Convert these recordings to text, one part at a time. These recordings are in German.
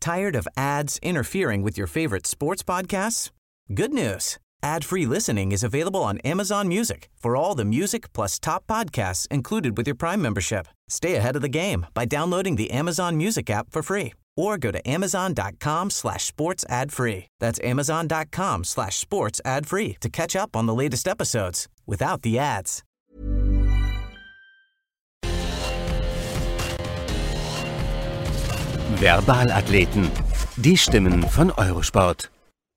Tired of ads interfering with your favorite sports podcasts? Good news. Ad-free listening is available on Amazon Music for all the music plus top podcasts included with your Prime membership. Stay ahead of the game by downloading the Amazon Music app for free or go to amazon.com/sports ad free. That's amazon.com/sports ad free to catch up on the latest episodes without the ads. Verbalathleten, die Stimmen von Eurosport.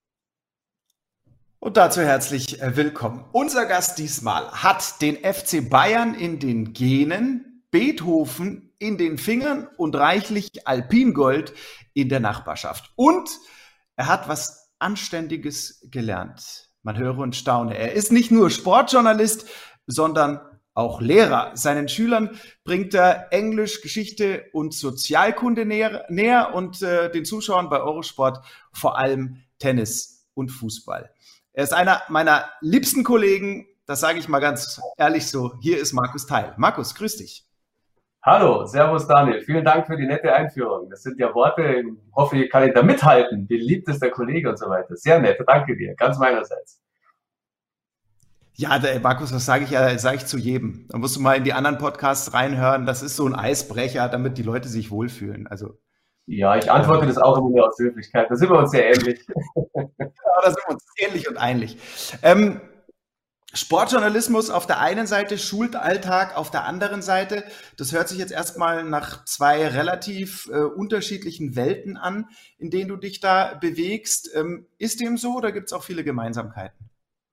Und dazu herzlich willkommen. Unser Gast diesmal hat den FC Bayern in den Genen, Beethoven in den Fingern und reichlich Alpingold in der Nachbarschaft. Und er hat was Anständiges gelernt. Man höre und staune. Er ist nicht nur Sportjournalist, sondern auch Lehrer. Seinen Schülern bringt er Englisch, Geschichte und Sozialkunde näher und den Zuschauern bei Eurosport vor allem Tennis und Fußball. Er ist einer meiner liebsten Kollegen, das sage ich mal ganz ehrlich so. Hier ist Markus Theil. Markus, grüß dich. Hallo, servus Daniel. Vielen Dank für die nette Einführung. Das sind ja Worte, ich hoffe, ich kann da mithalten. Beliebtester Kollege und so weiter. Sehr nett, danke dir, ganz meinerseits. Ja, Markus, das sage ich zu jedem. Da musst du mal in die anderen Podcasts reinhören. Das ist so ein Eisbrecher, damit die Leute sich wohlfühlen. Also ja, ich antworte das auch immer nur aus Höflichkeit. Da sind wir uns sehr ähnlich. Ja, da sind wir uns ähnlich und ähnlich. Sportjournalismus auf der einen Seite, Schulalltag auf der anderen Seite. Das hört sich jetzt erstmal nach zwei relativ unterschiedlichen Welten an, in denen du dich da bewegst. Ist dem so oder gibt es auch viele Gemeinsamkeiten?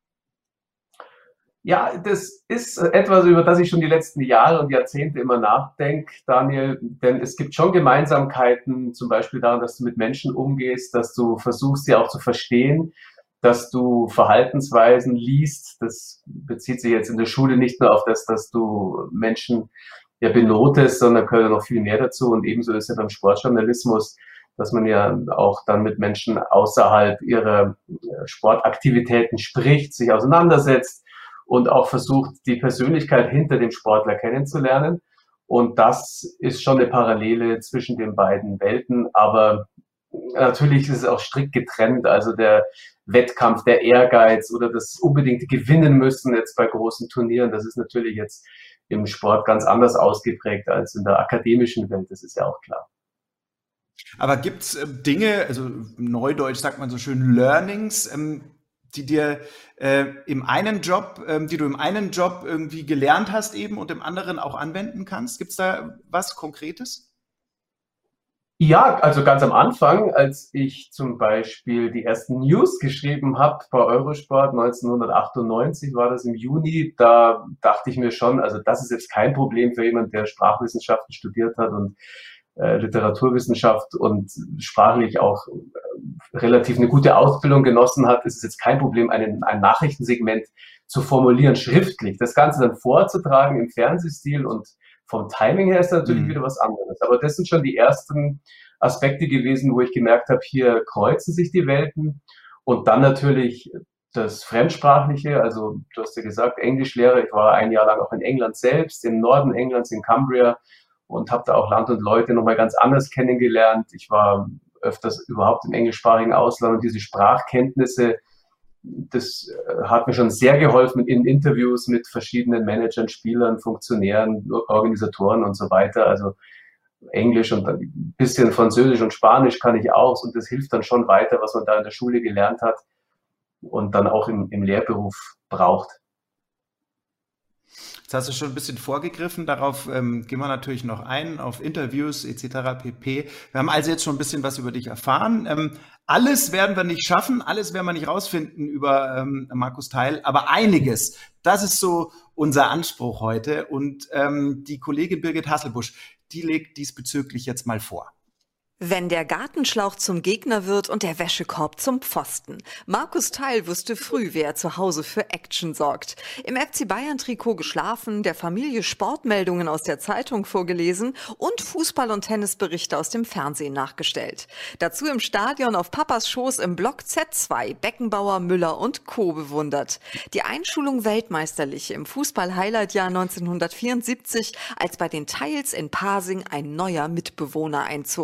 Ja, das ist etwas, über das ich schon die letzten Jahre und Jahrzehnte immer nachdenke, Daniel, denn es gibt schon Gemeinsamkeiten, zum Beispiel daran, dass du mit Menschen umgehst, dass du versuchst, sie auch zu verstehen, dass du Verhaltensweisen liest. Das bezieht sich jetzt in der Schule nicht nur auf das, dass du Menschen ja benotest, sondern gehört noch viel mehr dazu. Und ebenso ist ja beim Sportjournalismus, dass man ja auch dann mit Menschen außerhalb ihrer Sportaktivitäten spricht, sich auseinandersetzt und auch versucht, die Persönlichkeit hinter dem Sportler kennenzulernen. Und das ist schon eine Parallele zwischen den beiden Welten. Aber natürlich ist es auch strikt getrennt. Also der Wettkampf, der Ehrgeiz oder das unbedingte Gewinnen müssen jetzt bei großen Turnieren, das ist natürlich jetzt im Sport ganz anders ausgeprägt als in der akademischen Welt. Das ist ja auch klar. Aber gibt es Dinge, also neudeutsch sagt man so schön Learnings, die dir im einen Job irgendwie gelernt hast eben und im anderen auch anwenden kannst? Gibt es da was Konkretes? Ja, also ganz am Anfang, als ich zum Beispiel die ersten News geschrieben habe bei Eurosport 1998, war das im Juni, da dachte ich mir schon, also das ist jetzt kein Problem für jemanden, der Sprachwissenschaften studiert hat und Literaturwissenschaft und sprachlich auch relativ eine gute Ausbildung genossen hat, ist es jetzt kein Problem, ein Nachrichtensegment zu formulieren, schriftlich. Das Ganze dann vorzutragen im Fernsehstil und vom Timing her ist natürlich wieder was anderes. Aber das sind schon die ersten Aspekte gewesen, wo ich gemerkt habe, hier kreuzen sich die Welten. Und dann natürlich das Fremdsprachliche, also du hast ja gesagt, Englischlehrer. Ich war ein Jahr lang auch in England selbst, im Norden Englands, in Cumbria, und habe da auch Land und Leute nochmal ganz anders kennengelernt. Ich war öfters überhaupt im englischsprachigen Ausland und diese Sprachkenntnisse, das hat mir schon sehr geholfen in Interviews mit verschiedenen Managern, Spielern, Funktionären, Organisatoren und so weiter. Also Englisch und ein bisschen Französisch und Spanisch kann ich auch und das hilft dann schon weiter, was man da in der Schule gelernt hat und dann auch im Lehrberuf braucht. Jetzt hast du schon ein bisschen vorgegriffen, darauf gehen wir natürlich noch ein, auf Interviews etc. pp. Wir haben also jetzt schon ein bisschen was über dich erfahren. Alles werden wir nicht schaffen, alles werden wir nicht rausfinden über Markus Theil, aber einiges, das ist so unser Anspruch heute. Und die Kollegin Birgit Hasselbusch, die legt diesbezüglich jetzt mal vor. Wenn der Gartenschlauch zum Gegner wird und der Wäschekorb zum Pfosten. Markus Theil wusste früh, wer zu Hause für Action sorgt. Im FC Bayern-Trikot geschlafen, der Familie Sportmeldungen aus der Zeitung vorgelesen und Fußball- und Tennisberichte aus dem Fernsehen nachgestellt. Dazu im Stadion auf Papas Schoß im Block Z2 Beckenbauer, Müller und Co. bewundert. Die Einschulung weltmeisterlich im Fußball-Highlight-Jahr 1974, als bei den Theils in Pasing ein neuer Mitbewohner einzog.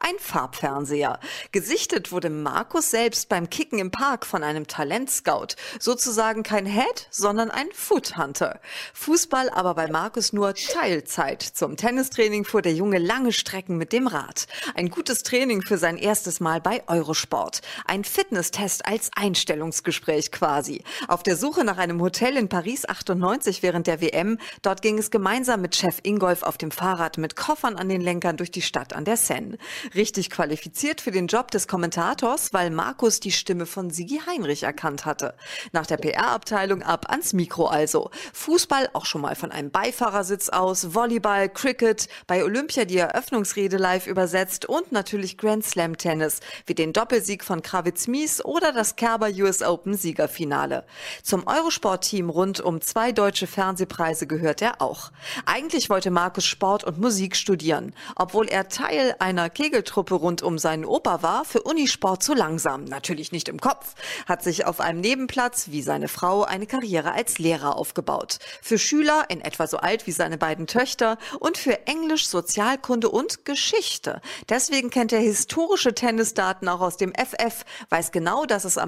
ein Farbfernseher. Gesichtet wurde Markus selbst beim Kicken im Park von einem Talentscout. Sozusagen kein Head, sondern ein Foot-Hunter. Fußball aber bei Markus nur Teilzeit. Zum Tennistraining fuhr der Junge lange Strecken mit dem Rad. Ein gutes Training für sein erstes Mal bei Eurosport. Ein Fitnesstest als Einstellungsgespräch quasi. Auf der Suche nach einem Hotel in Paris 98 während der WM. Dort ging es gemeinsam mit Chef Ingolf auf dem Fahrrad mit Koffern an den Lenkern durch die Stadt an der Seine. Richtig qualifiziert für den Job des Kommentators, weil Markus die Stimme von Sigi Heinrich erkannt hatte. Nach der PR-Abteilung ab ans Mikro also. Fußball auch schon mal von einem Beifahrersitz aus, Volleyball, Cricket, bei Olympia die Eröffnungsrede live übersetzt und natürlich Grand Slam Tennis, wie den Doppelsieg von Krawitz-Mies oder das Kerber US Open Siegerfinale. Zum Eurosport-Team rund um 2 deutsche Fernsehpreise gehört er auch. Eigentlich wollte Markus Sport und Musik studieren. Obwohl er Teil einer Kegeltruppe rund um seinen Opa war, für Unisport zu langsam. Natürlich nicht im Kopf. Hat sich auf einem Nebenplatz, wie seine Frau, eine Karriere als Lehrer aufgebaut. Für Schüler, in etwa so alt wie seine beiden Töchter, und für Englisch, Sozialkunde und Geschichte. Deswegen kennt er historische Tennisdaten auch aus dem FF, weiß genau, dass es am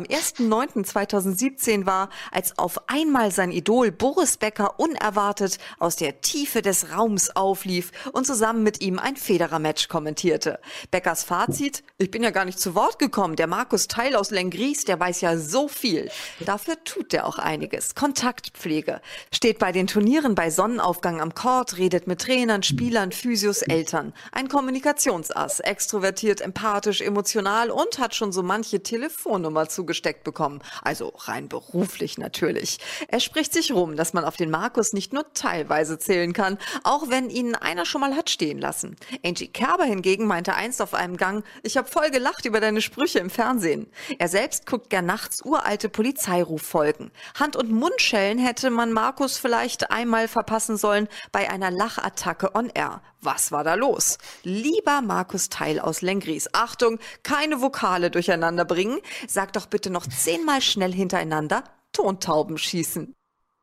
1.9.2017 war, als auf einmal sein Idol Boris Becker unerwartet aus der Tiefe des Raums auflief und zusammen mit ihm ein Federer-Match kommentierte. Beckers Fazit: Ich bin ja gar nicht zu Wort gekommen. Der Markus Theil aus Lenggries, der weiß ja so viel. Dafür tut er auch einiges. Kontaktpflege. Steht bei den Turnieren bei Sonnenaufgang am Court, redet mit Trainern, Spielern, Physios, Eltern. Ein Kommunikationsass, extrovertiert, empathisch, emotional und hat schon so manche Telefonnummer zugesteckt bekommen. Also rein beruflich natürlich. Er spricht sich rum, dass man auf den Markus nicht nur teilweise zählen kann, auch wenn ihn einer schon mal hat stehen lassen. Angie Kerber hingegen meinte einst auf einem Gang: Ich habe voll gelacht über deine Sprüche im Fernsehen. Er selbst guckt gern nachts uralte Polizeiruffolgen. Hand- und Mundschellen hätte man Markus vielleicht einmal verpassen sollen bei einer Lachattacke on air. Was war da los? Lieber Markus Theil aus Lenggries, Achtung, keine Vokale durcheinander bringen. Sag doch bitte noch 10-mal schnell hintereinander: Tontauben schießen.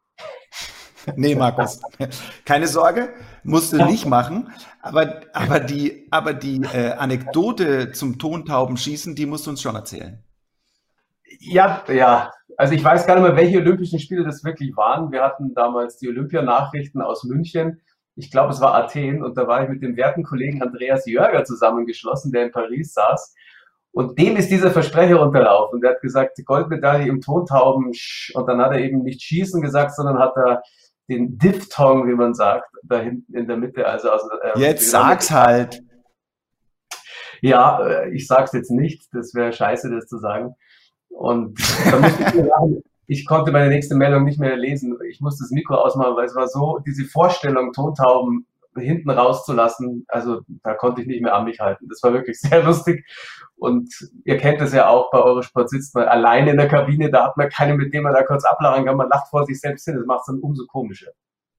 Nee, Markus, keine Sorge, musst du nicht machen. Aber die Anekdote zum Tontaubenschießen, die musst du uns schon erzählen. Ja. Also ich weiß gar nicht mehr, welche Olympischen Spiele das wirklich waren. Wir hatten damals die Olympianachrichten aus München. Ich glaube, es war Athen. Und da war ich mit dem werten Kollegen Andreas Jörger zusammengeschlossen, der in Paris saß. Und dem ist dieser Versprecher unterlaufen. Und der hat gesagt, Goldmedaille im Tontauben. Und dann hat er eben nicht Schießen gesagt, sondern hat er den Diphthong, wie man sagt, da hinten in der Mitte. Jetzt sag's halt. Ja, ich sag's jetzt nicht. Das wäre scheiße, das zu sagen. Und da musste ich mir sagen, ich konnte meine nächste Meldung nicht mehr lesen. Ich musste das Mikro ausmachen, weil es war so, diese Vorstellung, Tontauben hinten rauszulassen, also da konnte ich nicht mehr an mich halten. Das war wirklich sehr lustig. Und ihr kennt es ja auch, bei Eurosport sitzt man alleine in der Kabine, da hat man keinen, mit dem man da kurz ablachen kann, man lacht vor sich selbst hin, das macht es dann umso komischer.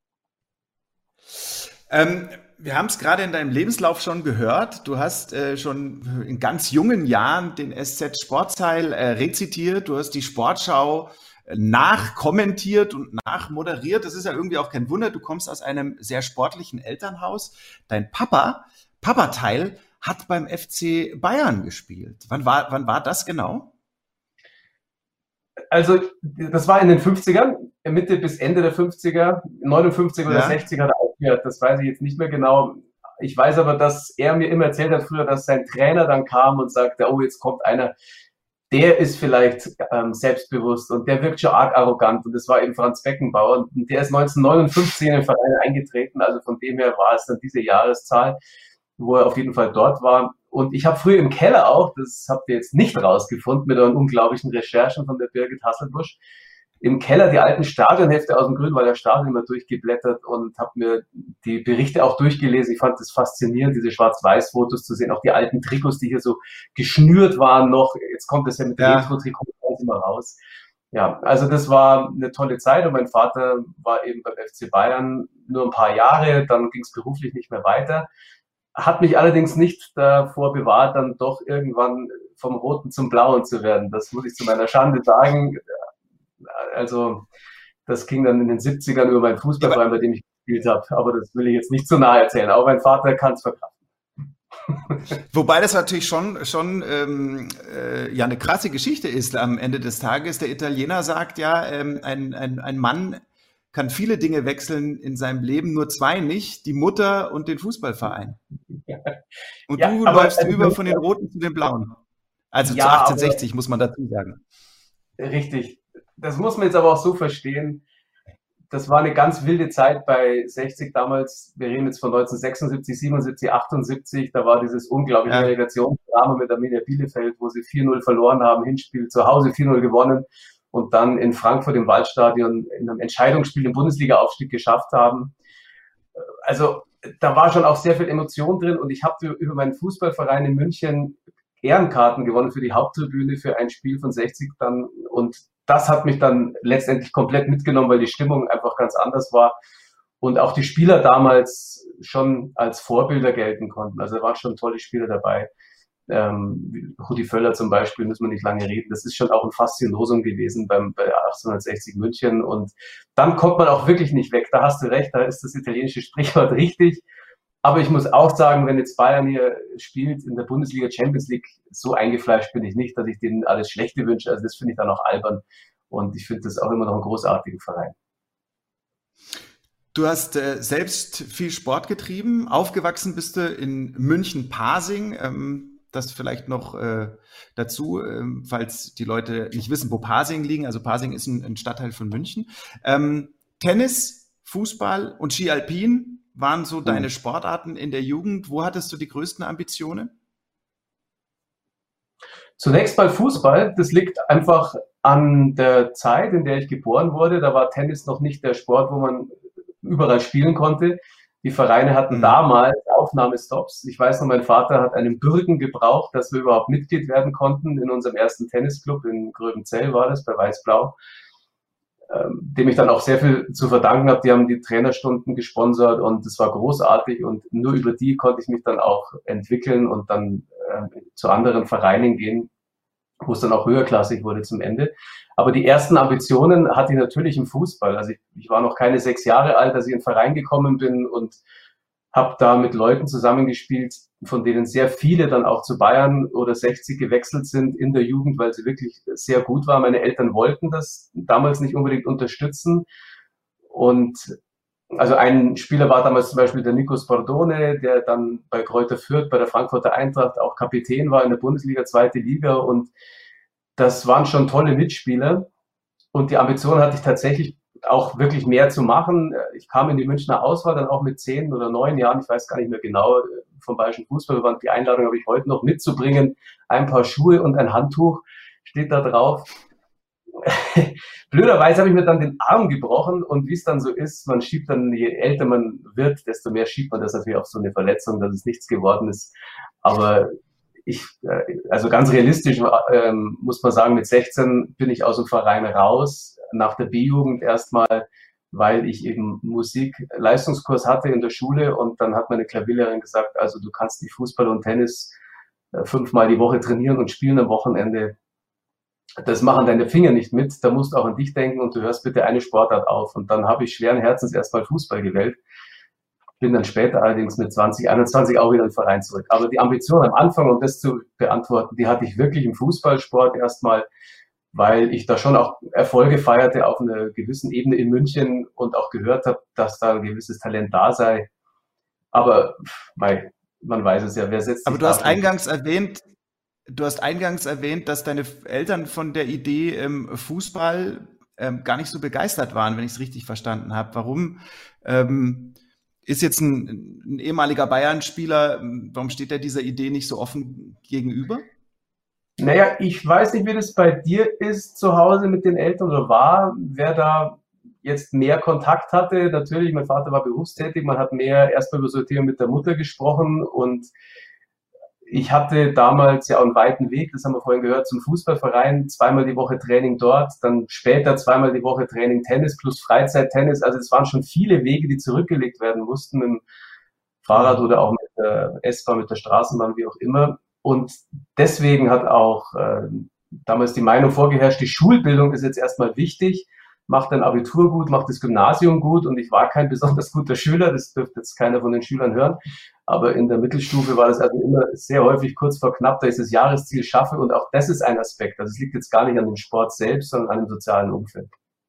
Wir haben es gerade in deinem Lebenslauf schon gehört. Du hast schon in ganz jungen Jahren den SZ Sportteil rezitiert. Du hast die Sportschau nachkommentiert und nachmoderiert. Das ist ja irgendwie auch kein Wunder. Du kommst aus einem sehr sportlichen Elternhaus. Dein Papa Theil, hat beim FC Bayern gespielt. Wann war das genau? Also, das war in den 50ern, Mitte bis Ende der 50er, 59 oder 60 hat er aufgehört, das weiß ich jetzt nicht mehr genau. Ich weiß aber, dass er mir immer erzählt hat früher, dass sein Trainer dann kam und sagte, oh, jetzt kommt einer, der ist vielleicht selbstbewusst und der wirkt schon arg arrogant. Und das war eben Franz Beckenbauer. Und der ist 1959 in den Verein eingetreten, also von dem her war es dann diese Jahreszahl, wo er auf jeden Fall dort war. Und ich habe früher im Keller auch, das habt ihr jetzt nicht rausgefunden, mit euren unglaublichen Recherchen von der Birgit Hasselbusch, im Keller die alten Stadionhefte aus dem Grünwalder Stadion immer durchgeblättert und habe mir die Berichte auch durchgelesen. Ich fand es faszinierend, diese Schwarz-Weiß-Fotos zu sehen, auch die alten Trikots, die hier so geschnürt waren noch. Jetzt kommt es ja mit Retro-Trikots immer raus. Ja, also das war eine tolle Zeit und mein Vater war eben beim FC Bayern nur ein paar Jahre, dann ging es beruflich nicht mehr weiter. Hat mich allerdings nicht davor bewahrt, dann doch irgendwann vom Roten zum Blauen zu werden. Das muss ich zu meiner Schande sagen. Also das ging dann in den 70ern über meinen Fußballverein, bei dem ich gespielt habe. Aber das will ich jetzt nicht zu nahe erzählen. Aber mein Vater kann es verkraften. Wobei das natürlich schon ja eine krasse Geschichte ist am Ende des Tages. Der Italiener sagt ja, ein Mann kann viele Dinge wechseln in seinem Leben, nur zwei nicht, die Mutter und den Fußballverein. Und Ja, du aber läufst über von den Roten zu den Blauen. Also zu ja, 1860 muss man dazu sagen. richtig. Das muss man jetzt aber auch so verstehen. Das war eine ganz wilde Zeit bei 60 damals. Wir reden jetzt von 1976, 77, 78. Da war dieses unglaubliche Relegationsdrama mit Arminia Bielefeld, wo sie 4-0 verloren haben, Hinspiel zu Hause 4-0 gewonnen und dann in Frankfurt im Waldstadion in einem Entscheidungsspiel im Bundesliga-Aufstieg geschafft haben. Also da war schon auch sehr viel Emotion drin und ich habe über meinen Fußballverein in München Ehrenkarten gewonnen für die Haupttribüne für ein Spiel von 60 dann und das hat mich dann letztendlich komplett mitgenommen, weil die Stimmung einfach ganz anders war und auch die Spieler damals schon als Vorbilder gelten konnten. Also da waren schon tolle Spieler dabei. Rudi Völler zum Beispiel, müssen wir nicht lange reden. Das ist schon auch ein Faszinosum gewesen bei 1860 München und dann kommt man auch wirklich nicht weg. Da hast du recht, da ist das italienische Sprichwort richtig. Aber ich muss auch sagen, wenn jetzt Bayern hier spielt in der Bundesliga, Champions League, so eingefleischt bin ich nicht, dass ich denen alles Schlechte wünsche. Also das finde ich dann auch albern. Und ich finde das auch immer noch ein großartiger Verein. Du hast selbst viel Sport getrieben. Aufgewachsen bist du in München-Pasing. Das vielleicht noch dazu, falls die Leute nicht wissen, wo Pasing liegen. Also Pasing ist ein Stadtteil von München. Tennis, Fußball und Ski Alpin waren so deine Sportarten in der Jugend. Wo hattest du die größten Ambitionen? Zunächst mal Fußball. Das liegt einfach an der Zeit, in der ich geboren wurde. Da war Tennis noch nicht der Sport, wo man überall spielen konnte. Die Vereine hatten damals Aufnahmestops. Ich weiß noch, mein Vater hat einen Bürgen gebraucht, dass wir überhaupt Mitglied werden konnten. In unserem ersten Tennisclub in Gröbenzell war das, bei Weiß-Blau, dem ich dann auch sehr viel zu verdanken habe. Die haben die Trainerstunden gesponsert und es war großartig und nur über die konnte ich mich dann auch entwickeln und dann zu anderen Vereinen gehen, wo es dann auch höherklassig wurde zum Ende. Aber die ersten Ambitionen hatte ich natürlich im Fußball. Also ich war noch keine 6 Jahre alt, als ich in den Verein gekommen bin und habe da mit Leuten zusammengespielt, von denen sehr viele dann auch zu Bayern oder 60 gewechselt sind in der Jugend, weil sie wirklich sehr gut waren. Meine Eltern wollten das damals nicht unbedingt unterstützen. Und also ein Spieler war damals zum Beispiel der Nico Spardone, der dann bei Greuther Fürth, bei der Frankfurter Eintracht auch Kapitän war in der Bundesliga, 2. Liga. Und das waren schon tolle Mitspieler. Und die Ambition hatte ich tatsächlich auch wirklich mehr zu machen. Ich kam in die Münchner Auswahl dann auch mit 10 oder 9 Jahren, ich weiß gar nicht mehr genau, vom Bayerischen Fußballverband. Die Einladung habe ich heute noch mitzubringen. Ein paar Schuhe und ein Handtuch steht da drauf. Blöderweise habe ich mir dann den Arm gebrochen und wie es dann so ist, man schiebt dann, je älter man wird, desto mehr schiebt man das natürlich auf so eine Verletzung, dass es nichts geworden ist. Aber also ganz realistisch muss man sagen, mit 16 bin ich aus dem Verein raus, nach der B-Jugend erstmal, weil ich eben Musik-Leistungskurs hatte in der Schule und dann hat meine Klavierlehrerin gesagt, also du kannst nicht Fußball und Tennis 5-mal die Woche trainieren und spielen am Wochenende. Das machen deine Finger nicht mit, da musst du auch an dich denken und du hörst bitte eine Sportart auf. Und dann habe ich schweren Herzens erstmal Fußball gewählt. Bin dann später allerdings mit 20, 21 auch wieder in den Verein zurück. Aber die Ambition am Anfang, um das zu beantworten, die hatte ich wirklich im Fußballsport erstmal, weil ich da schon auch Erfolge feierte auf einer gewissen Ebene in München und auch gehört habe, dass da ein gewisses Talent da sei. Aber man weiß es ja, wer setzt sich. Aber du hast eingangs erwähnt, dass deine Eltern von der Idee Fußball gar nicht so begeistert waren, wenn ich es richtig verstanden habe. Warum ist jetzt ein ehemaliger Bayern-Spieler, warum steht er dieser Idee nicht so offen gegenüber? Naja, ich weiß nicht, wie das bei dir ist zu Hause mit den Eltern oder war, wer da jetzt mehr Kontakt hatte. Natürlich, mein Vater war berufstätig, man hat mehr erstmal über so Themen mit der Mutter gesprochen und ich hatte damals ja einen weiten Weg, das haben wir vorhin gehört, zum Fußballverein, 2-mal die Woche Training dort, dann später 2-mal die Woche Training Tennis plus Freizeit-Tennis. Also es waren schon viele Wege, die zurückgelegt werden mussten, mit dem Fahrrad oder auch mit der S-Bahn, mit der Straßenbahn, wie auch immer. Und deswegen hat auch damals die Meinung vorgeherrscht, die Schulbildung ist jetzt erstmal wichtig. mach dein Abitur gut, mach das Gymnasium gut, und ich war kein besonders guter Schüler, das dürfte jetzt keiner von den Schülern hören, aber in der Mittelstufe war das also immer sehr häufig kurz vor knapp, dass ich das Jahresziel schaffe, und auch das ist ein Aspekt, also es liegt jetzt gar nicht an dem Sport selbst, sondern an dem sozialen Umfeld.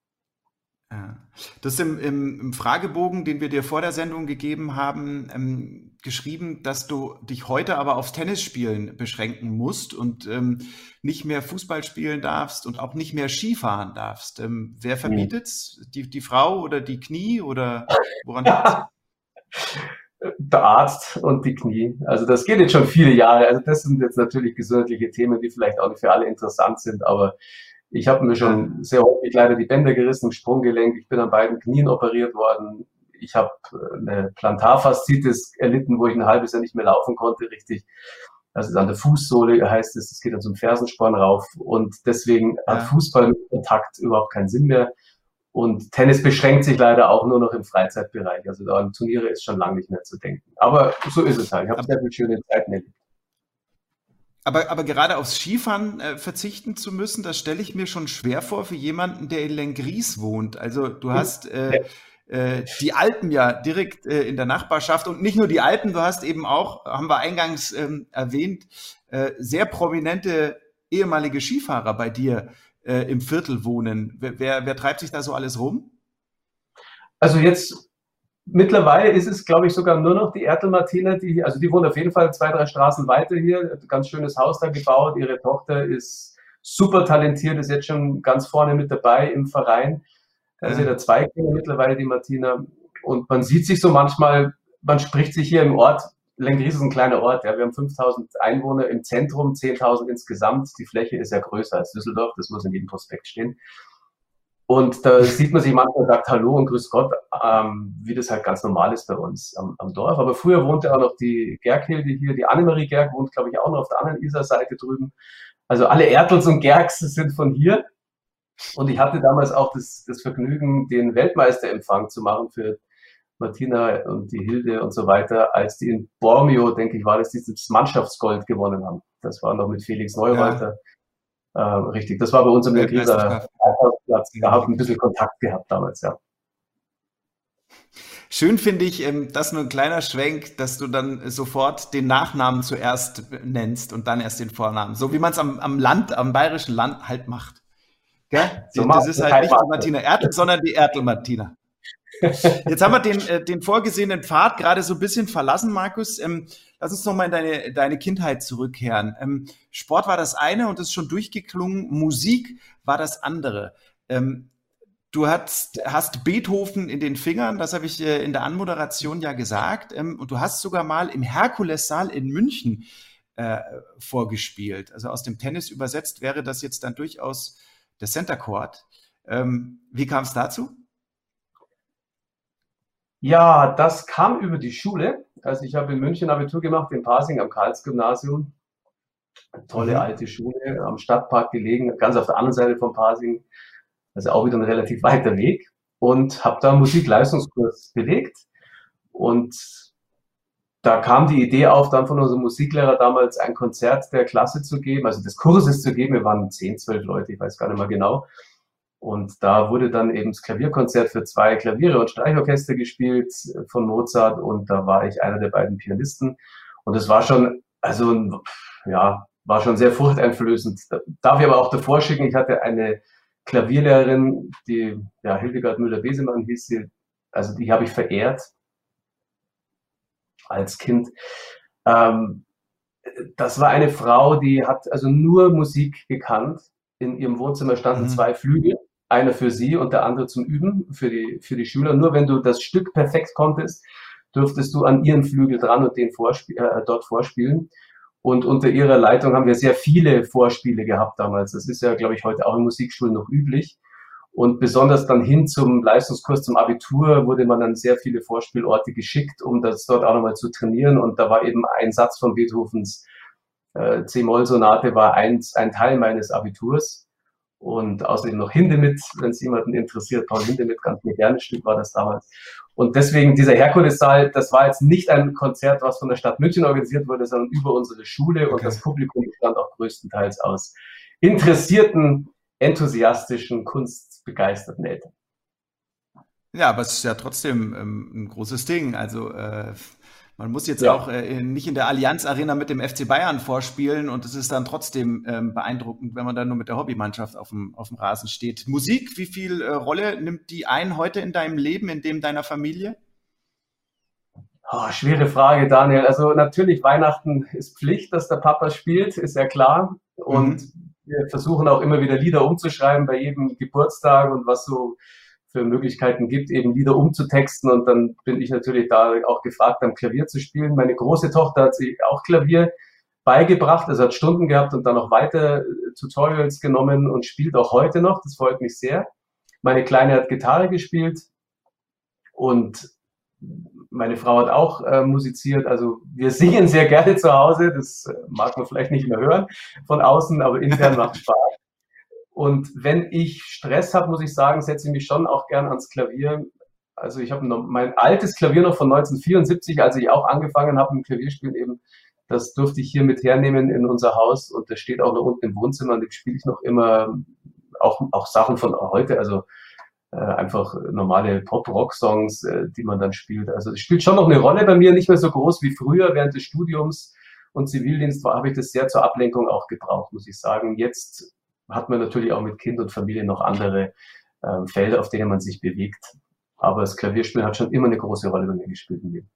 Ja. Du hast im Fragebogen, den wir dir vor der Sendung gegeben haben, geschrieben, dass du dich heute aber aufs Tennisspielen beschränken musst und nicht mehr Fußball spielen darfst und auch nicht mehr Skifahren darfst. Wer verbietet's? Die Frau oder die Knie oder woran liegt's? Der Arzt und die Knie. Also das geht jetzt schon viele Jahre. Also das sind jetzt natürlich gesundheitliche Themen, die vielleicht auch nicht für alle interessant sind, aber ich habe mir schon sehr häufig leider die Bänder gerissen im Sprunggelenk. Ich bin an beiden Knien operiert worden. Ich habe eine Plantarfaszitis erlitten, wo ich ein halbes Jahr nicht mehr laufen konnte, richtig. Also an der Fußsohle heißt es, es geht dann zum Fersensporn rauf. Und deswegen hat Fußball mit Kontakt überhaupt keinen Sinn mehr. Und Tennis beschränkt sich leider auch nur noch im Freizeitbereich. Also da an Turniere ist schon lange nicht mehr zu denken. Aber so ist es halt. Ich habe sehr viele schöne Zeiten erlebt. Aber gerade aufs Skifahren verzichten zu müssen, das stelle ich mir schon schwer vor für jemanden, der in Lenggries wohnt. Also du hast die Alpen ja direkt in der Nachbarschaft, und nicht nur die Alpen, du hast eben auch, haben wir eingangs erwähnt, sehr prominente ehemalige Skifahrer bei dir im Viertel wohnen. Wer treibt sich da so alles rum? Also jetzt mittlerweile ist es, glaube ich, sogar nur noch die Ertl-Martina, die wohnt auf jeden Fall 2-3 Straßen weiter hier, hat ein ganz schönes Haus da gebaut. Ihre Tochter ist super talentiert, ist jetzt schon ganz vorne mit dabei im Verein. Also sie hat 2 Kinder mittlerweile, die Martina. Und man sieht sich so manchmal, man spricht sich hier im Ort. Lenggries ist ein kleiner Ort, ja. Wir haben 5.000 Einwohner im Zentrum, 10.000 insgesamt. Die Fläche ist ja größer als Düsseldorf, das muss in jedem Prospekt stehen. Und da sieht man sich manchmal und sagt Hallo und Grüß Gott, wie das halt ganz normal ist bei uns am Dorf. Aber früher wohnte auch noch die Gerghilde hier, die Annemarie Gerg wohnt, glaube ich, auch noch auf der anderen Isar-Seite drüben. Also alle Ertls und Gergs sind von hier. Und ich hatte damals auch das Vergnügen, den Weltmeisterempfang zu machen für Martina und die Hilde und so weiter, als die in Bormio, denke ich, war das dieses Mannschaftsgold gewonnen haben. Das war noch mit Felix Neureuther. Ja. Richtig, das war bei uns im Lenggriser Platz. Da habe ich ein bisschen Kontakt gehabt damals, ja. Schön finde ich, das nur ein kleiner Schwenk, dass du dann sofort den Nachnamen zuerst nennst und dann erst den Vornamen. So wie man es am bayerischen Land halt macht. Gell? So das ist halt nicht die Martina Ertl, sondern die Ertl-Martina. Jetzt haben wir den vorgesehenen Pfad gerade so ein bisschen verlassen, Markus. Lass uns nochmal in deine Kindheit zurückkehren. Sport war das eine und das ist schon durchgeklungen. Musik war das andere. Du hast Beethoven in den Fingern, das habe ich in der Anmoderation ja gesagt. Und du hast sogar mal im Herkulessaal in München vorgespielt. Also aus dem Tennis übersetzt wäre das jetzt dann durchaus der Center Court. Wie kam es dazu? Ja, das kam über die Schule. Also ich habe in München Abitur gemacht, in Pasing am Karls-Gymnasium. Tolle alte Schule, am Stadtpark gelegen, ganz auf der anderen Seite von Pasing. Also auch wieder ein relativ weiter Weg. Und habe da einen Musikleistungskurs belegt. Und da kam die Idee auf, dann von unserem Musiklehrer damals ein Konzert der Klasse zu geben, also des Kurses zu geben. Wir waren 10, 12 Leute, ich weiß gar nicht mehr genau. Und da wurde dann eben das Klavierkonzert für 2 Klaviere und Streichorchester gespielt von Mozart. Und da war ich einer der beiden Pianisten. Und es war schon, war schon sehr furchteinflößend. Darf ich aber auch davor schicken, ich hatte eine Klavierlehrerin, die Hildegard Müller-Besemann hieß sie, also die habe ich verehrt als Kind. Das war eine Frau, die hat also nur Musik gekannt. In ihrem Wohnzimmer standen 2 Flügel, einer für sie und der andere zum Üben für die Schüler. Nur wenn du das Stück perfekt konntest, durftest du an ihren Flügel dran und den dort vorspielen. Und unter ihrer Leitung haben wir sehr viele Vorspiele gehabt damals. Das ist ja, glaube ich, heute auch in Musikschulen noch üblich. Und besonders dann hin zum Leistungskurs, zum Abitur, wurde man dann sehr viele Vorspielorte geschickt, um das dort auch nochmal zu trainieren. Und da war eben ein Satz von Beethovens C-Moll-Sonate war ein Teil meines Abiturs. Und außerdem noch Hindemith, wenn es jemanden interessiert. Paul Hindemith, ganz modernes Stück war das damals. Und deswegen dieser Herkulessaal, das war jetzt nicht ein Konzert, was von der Stadt München organisiert wurde, sondern über unsere Schule. Und das Publikum bestand auch größtenteils aus interessierten enthusiastischen, kunstbegeisterten Eltern. Ja, aber es ist ja trotzdem ein großes Ding. Also man muss jetzt auch nicht in der Allianz Arena mit dem FC Bayern vorspielen und es ist dann trotzdem beeindruckend, wenn man dann nur mit der Hobbymannschaft auf dem Rasen steht. Musik, wie viel Rolle nimmt die ein heute in deinem Leben, in dem deiner Familie? Oh, schwere Frage, Daniel. Also natürlich, Weihnachten ist Pflicht, dass der Papa spielt, ist ja klar. Und wir versuchen auch immer wieder Lieder umzuschreiben bei jedem Geburtstag und was so für Möglichkeiten gibt, eben Lieder umzutexten. Und dann bin ich natürlich da auch gefragt, am Klavier zu spielen. Meine große Tochter hat sich auch Klavier beigebracht, also hat Stunden gehabt und dann auch weiter Tutorials genommen und spielt auch heute noch. Das freut mich sehr. Meine Kleine hat Gitarre gespielt und meine Frau hat auch musiziert. Also wir singen sehr gerne zu Hause. Das mag man vielleicht nicht mehr hören von außen, aber intern macht Spaß. Und wenn ich Stress habe, muss ich sagen, setze ich mich schon auch gern ans Klavier. Also ich habe mein altes Klavier noch von 1974, als ich auch angefangen habe mit Klavierspielen eben. Das durfte ich hier mit hernehmen in unser Haus und das steht auch noch unten im Wohnzimmer und dem spiele ich noch immer auch Sachen von heute, also einfach normale Pop-Rock-Songs, die man dann spielt. Also es spielt schon noch eine Rolle bei mir, nicht mehr so groß wie früher während des Studiums und Zivildienst habe ich das sehr zur Ablenkung auch gebraucht, muss ich sagen. Jetzt hat man natürlich auch mit Kind und Familie noch andere Felder, auf denen man sich bewegt. Aber das Klavierspielen hat schon immer eine große Rolle bei mir gespielt im Leben.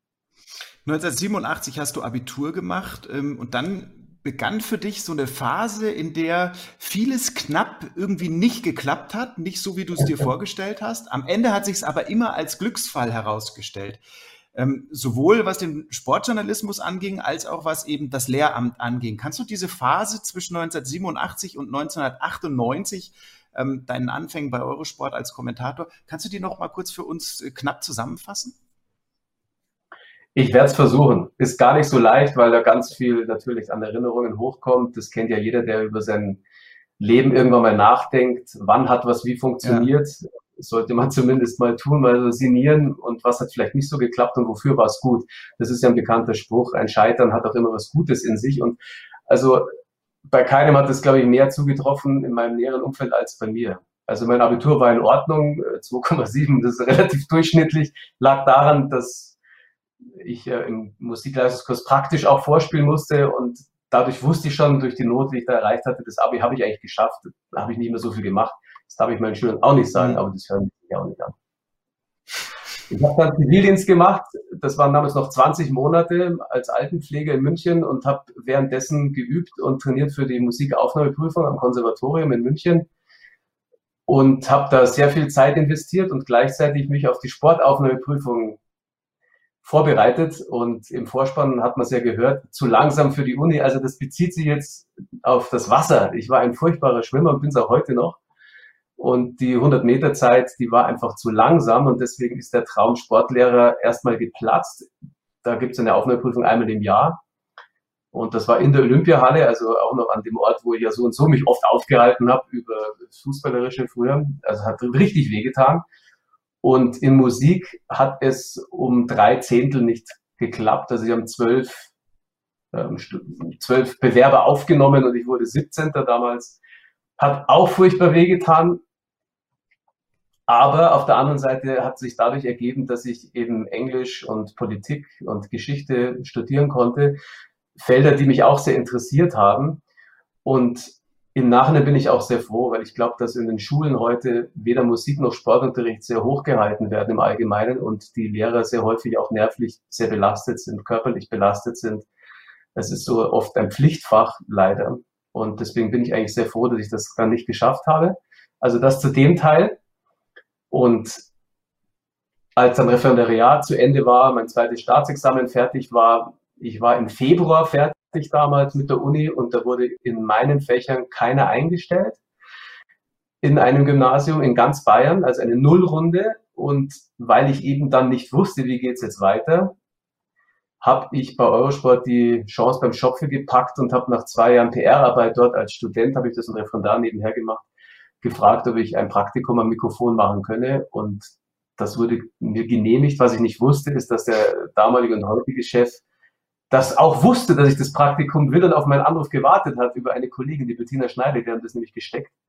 1987 hast du Abitur gemacht und dann begann für dich so eine Phase, in der vieles knapp irgendwie nicht geklappt hat, nicht so, wie du es dir vorgestellt hast. Am Ende hat sich es aber immer als Glücksfall herausgestellt. Sowohl was den Sportjournalismus anging, als auch was eben das Lehramt anging. Kannst du diese Phase zwischen 1987 und 1998, deinen Anfängen bei Eurosport als Kommentator, kannst du die noch mal kurz für uns knapp zusammenfassen? Ich werde es versuchen. Ist gar nicht so leicht, weil da ganz viel natürlich an Erinnerungen hochkommt. Das kennt ja jeder, der über sein Leben irgendwann mal nachdenkt. Wann hat was wie funktioniert? Ja. Sollte man zumindest mal tun, mal so sinnieren. Und was hat vielleicht nicht so geklappt und wofür war es gut? Das ist ja ein bekannter Spruch. Ein Scheitern hat auch immer was Gutes in sich. Und also bei keinem hat es, glaube ich, mehr zugetroffen in meinem näheren Umfeld als bei mir. Also mein Abitur war in Ordnung, 2,7, das ist relativ durchschnittlich. Lag daran, dass ich im Musikleistungskurs praktisch auch vorspielen musste und dadurch wusste ich schon durch die Note, die ich da erreicht hatte, das Abi habe ich eigentlich geschafft. Da habe ich nicht mehr so viel gemacht. Das darf ich meinen Schülern auch nicht sagen, aber das hören die auch nicht an. Ich habe dann Zivildienst gemacht. Das waren damals noch 20 Monate als Altenpfleger in München und habe währenddessen geübt und trainiert für die Musikaufnahmeprüfung am Konservatorium in München und habe da sehr viel Zeit investiert und gleichzeitig mich auf die Sportaufnahmeprüfung vorbereitet und im Vorspann hat man es ja gehört, zu langsam für die Uni. Also das bezieht sich jetzt auf das Wasser. Ich war ein furchtbarer Schwimmer und bin es auch heute noch. Und die 100-Meter-Zeit, die war einfach zu langsam und deswegen ist der Traum Sportlehrer erstmal geplatzt. Da gibt es eine Aufnahmeprüfung einmal im Jahr. Und das war in der Olympiahalle, also auch noch an dem Ort, wo ich ja so und so mich oft aufgehalten habe über das Fußballerische früher. Also hat richtig wehgetan. Und in Musik hat es um 3/10 nicht geklappt. Also sie haben 12 Bewerber aufgenommen und ich wurde 17. damals. Hat auch furchtbar wehgetan. Aber auf der anderen Seite hat sich dadurch ergeben, dass ich eben Englisch und Politik und Geschichte studieren konnte. Felder, die mich auch sehr interessiert haben. Und im Nachhinein bin ich auch sehr froh, weil ich glaube, dass in den Schulen heute weder Musik noch Sportunterricht sehr hoch gehalten werden im Allgemeinen und die Lehrer sehr häufig auch nervlich sehr belastet sind, körperlich belastet sind. Es ist so oft ein Pflichtfach, leider. Und deswegen bin ich eigentlich sehr froh, dass ich das dann nicht geschafft habe. Also das zu dem Teil. Und als dann Referendariat zu Ende war, mein zweites Staatsexamen fertig war, ich war im Februar fertig damals mit der Uni und da wurde in meinen Fächern keiner eingestellt in einem Gymnasium in ganz Bayern, also eine Nullrunde. Und weil ich eben dann nicht wusste, wie geht's jetzt weiter, habe ich bei Eurosport die Chance beim Schopfe gepackt und habe nach 2 Jahren PR-Arbeit dort als Student, habe ich das im Referendar nebenher gemacht, gefragt, ob ich ein Praktikum am Mikrofon machen könne und das wurde mir genehmigt. Was ich nicht wusste, ist, dass der damalige und heutige Chef das auch wusste, dass ich das Praktikum will und auf meinen Anruf gewartet hat über eine Kollegin, die Bettina Schneider, die haben das nämlich gesteckt.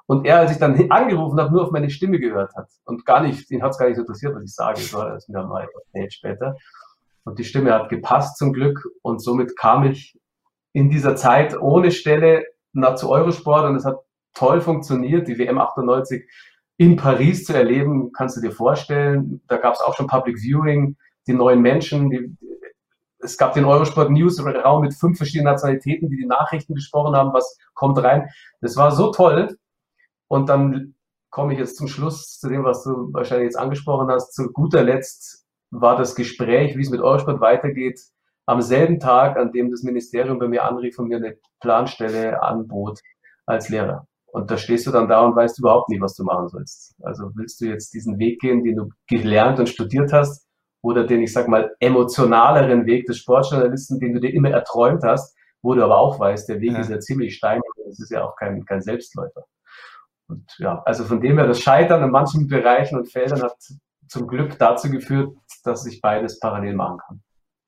Und er, als ich dann angerufen habe, nur auf meine Stimme gehört hat und ihn hat es gar nicht so interessiert, was ich sage, so hat er es mir dann mal erzählt später. Und die Stimme hat gepasst zum Glück und somit kam ich in dieser Zeit ohne Stelle zu Eurosport und es hat toll funktioniert, die WM 98 in Paris zu erleben, kannst du dir vorstellen. Da gab es auch schon Public Viewing, die neuen Menschen, es gab den Eurosport News Raum mit 5 verschiedenen Nationalitäten, die Nachrichten besprochen haben, was kommt rein. Das war so toll. Und dann komme ich jetzt zum Schluss zu dem, was du wahrscheinlich jetzt angesprochen hast. Zu guter Letzt war das Gespräch, wie es mit Eurosport weitergeht, am selben Tag, an dem das Ministerium bei mir anrief und mir eine Planstelle anbot als Lehrer. Und da stehst du dann da und weißt überhaupt nicht, was du machen sollst. Also willst du jetzt diesen Weg gehen, den du gelernt und studiert hast, oder den, ich sag mal, emotionaleren Weg des Sportjournalisten, den du dir immer erträumt hast, wo du aber auch weißt, der Weg ist ja ziemlich steinig, das ist ja auch kein Selbstläufer. Und ja, also von dem her, das Scheitern in manchen Bereichen und Feldern hat zum Glück dazu geführt, dass ich beides parallel machen kann.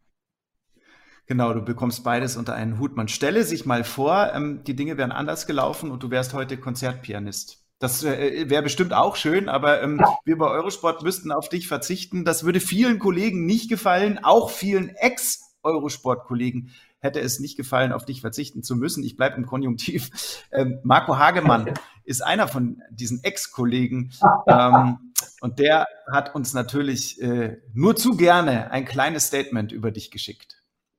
Genau, du bekommst beides unter einen Hut. Man stelle sich mal vor, die Dinge wären anders gelaufen und du wärst heute Konzertpianist. Das wäre bestimmt auch schön, aber wir bei Eurosport müssten auf dich verzichten. Das würde vielen Kollegen nicht gefallen, auch vielen Ex-Eurosport-Kollegen hätte es nicht gefallen, auf dich verzichten zu müssen. Ich bleibe im Konjunktiv. Marco Hagemann ist einer von diesen Ex-Kollegen und der hat uns natürlich nur zu gerne ein kleines Statement über dich geschickt.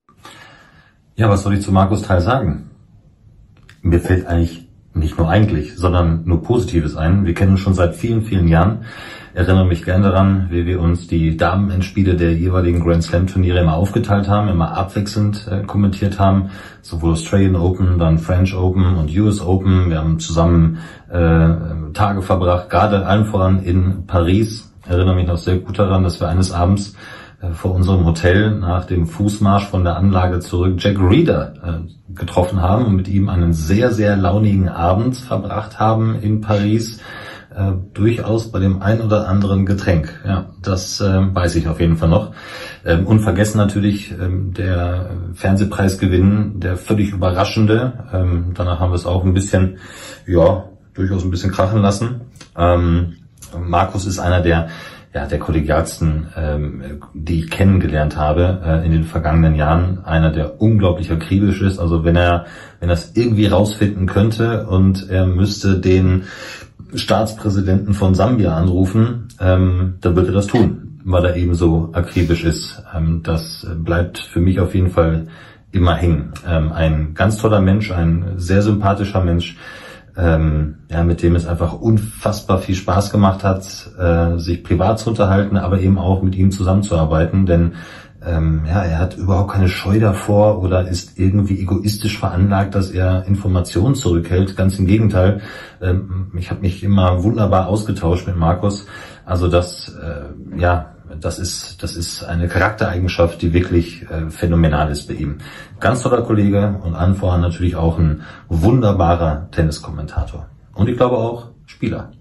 Ja, was soll ich zu Markus Teil sagen? Mir fällt eigentlich nicht nur eigentlich, sondern nur Positives ein. Wir kennen uns schon seit vielen, vielen Jahren. Erinnere mich gern daran, wie wir uns die Damenendspiele der jeweiligen Grand Slam Turniere immer aufgeteilt haben, immer abwechselnd kommentiert haben. Sowohl Australian Open, dann French Open und US Open. Wir haben zusammen Tage verbracht, gerade allen voran in Paris. Erinnere mich noch sehr gut daran, dass wir eines Abends vor unserem Hotel nach dem Fußmarsch von der Anlage zurück Jack Reeder getroffen haben und mit ihm einen sehr, sehr launigen Abend verbracht haben in Paris. Durchaus bei dem ein oder anderen Getränk. Ja, das weiß ich auf jeden Fall noch. Unvergessen natürlich der Fernsehpreisgewinn, der völlig überraschende. Danach haben wir es auch ein bisschen, durchaus ein bisschen krachen lassen. Markus ist einer der kollegialsten, die ich kennengelernt habe in den vergangenen Jahren. Einer, der unglaublich akribisch ist. Also wenn er es irgendwie rausfinden könnte und er müsste den Staatspräsidenten von Sambia anrufen, dann würde er das tun, weil er eben so akribisch ist. Das bleibt für mich auf jeden Fall immer hängen. Ein ganz toller Mensch, ein sehr sympathischer Mensch, mit dem es einfach unfassbar viel Spaß gemacht hat, sich privat zu unterhalten, aber eben auch mit ihm zusammenzuarbeiten, denn er hat überhaupt keine Scheu davor oder ist irgendwie egoistisch veranlagt, dass er Informationen zurückhält. Ganz im Gegenteil. Ich habe mich immer wunderbar ausgetauscht mit Markus. Also das ist eine Charaktereigenschaft, die wirklich phänomenal ist bei ihm. Ganz toller Kollege und allen voran natürlich auch ein wunderbarer Tenniskommentator. Und ich glaube auch Spieler.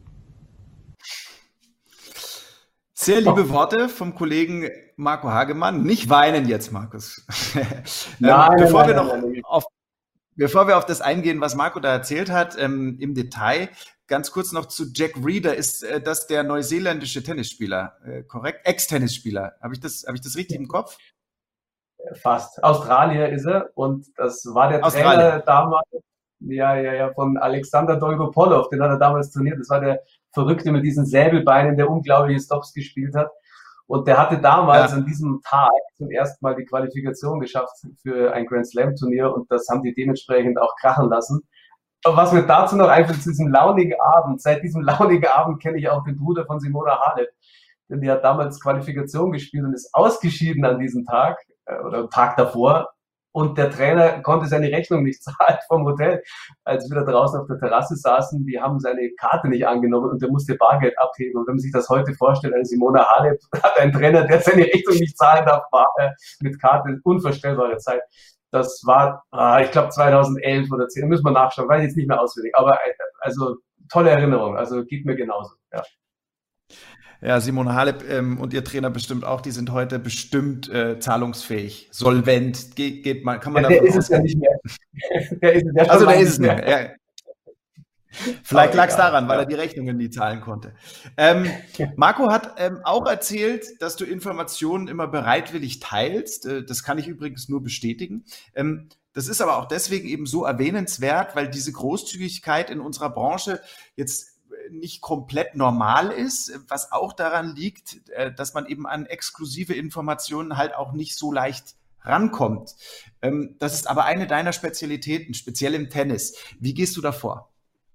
Sehr liebe Worte vom Kollegen Marco Hagemann. Nicht weinen jetzt, Markus. Bevor wir auf das eingehen, was Marco da erzählt hat, im Detail, ganz kurz noch zu Jack Reeder. Ist das der neuseeländische Tennisspieler, korrekt? Ex-Tennisspieler. Habe ich das richtig im Kopf? Fast. Australier ist er und das war der Trainer damals. Ja, von Alexander Dolgopolov, den hat er damals trainiert. Das war der Verrückte mit diesen Säbelbeinen, der unglaubliche Stops gespielt hat. Und der hatte damals an diesem Tag zum ersten Mal die Qualifikation geschafft für ein Grand Slam Turnier und das haben die dementsprechend auch krachen lassen. Aber was mir dazu noch einfällt, zu diesem launigen Abend, seit diesem launigen Abend kenne ich auch den Bruder von Simona Halep, denn die hat damals Qualifikation gespielt und ist ausgeschieden an diesem Tag oder am Tag davor. Und der Trainer konnte seine Rechnung nicht zahlen vom Hotel. Als wir da draußen auf der Terrasse saßen, die haben seine Karte nicht angenommen und der musste Bargeld abheben. Und wenn man sich das heute vorstellt, eine Simona Halep hat einen Trainer, der seine Rechnung nicht zahlen darf, mit Karte, unvorstellbare Zeit. Das war, ich glaube 2011 oder 10, müssen wir nachschauen, weiß ich jetzt nicht mehr auswendig. Aber also tolle Erinnerung, also geht mir genauso, ja. Ja, Simona Halep und ihr Trainer bestimmt auch, die sind heute bestimmt zahlungsfähig, solvent, kann man davon ausgehen. Der ist es ja nicht mehr. Der ist es nicht mehr. Ja. Vielleicht lag es daran, weil er die Rechnungen nie zahlen konnte. Marco hat auch erzählt, dass du Informationen immer bereitwillig teilst. Das kann ich übrigens nur bestätigen. Das ist aber auch deswegen eben so erwähnenswert, weil diese Großzügigkeit in unserer Branche jetzt nicht komplett normal ist, was auch daran liegt, dass man eben an exklusive Informationen halt auch nicht so leicht rankommt. Das ist aber eine deiner Spezialitäten, speziell im Tennis. Wie gehst du davor?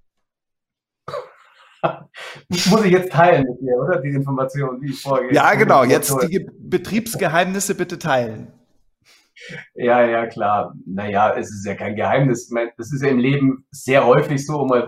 Muss ich jetzt teilen mit dir, oder? Die Informationen, die ich vorgehe. Ja, genau. Jetzt die Betriebsgeheimnisse bitte teilen. Ja, klar. Naja, es ist ja kein Geheimnis. Ich meine, das ist ja im Leben sehr häufig so, um mal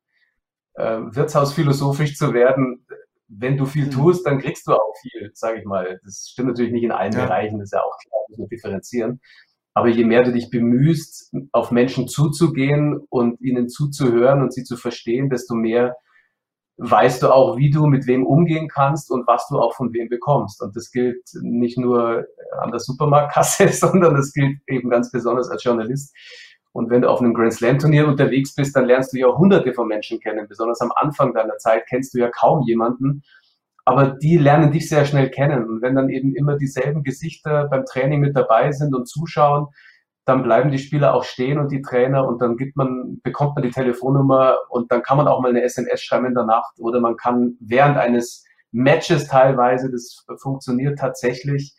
wirtshausphilosophisch zu werden. Wenn du viel tust, dann kriegst du auch viel, sage ich mal. Das stimmt natürlich nicht in allen Bereichen, das ist ja auch klar, muss man differenzieren. Aber je mehr du dich bemühst, auf Menschen zuzugehen und ihnen zuzuhören und sie zu verstehen, desto mehr weißt du auch, wie du mit wem umgehen kannst und was du auch von wem bekommst. Und das gilt nicht nur an der Supermarktkasse, sondern das gilt eben ganz besonders als Journalist. Und wenn du auf einem Grand Slam Turnier unterwegs bist, dann lernst du ja hunderte von Menschen kennen. Besonders am Anfang deiner Zeit kennst du ja kaum jemanden. Aber die lernen dich sehr schnell kennen. Und wenn dann eben immer dieselben Gesichter beim Training mit dabei sind und zuschauen, dann bleiben die Spieler auch stehen und die Trainer und dann bekommt man die Telefonnummer und dann kann man auch mal eine SMS schreiben in der Nacht oder man kann während eines Matches teilweise, das funktioniert tatsächlich,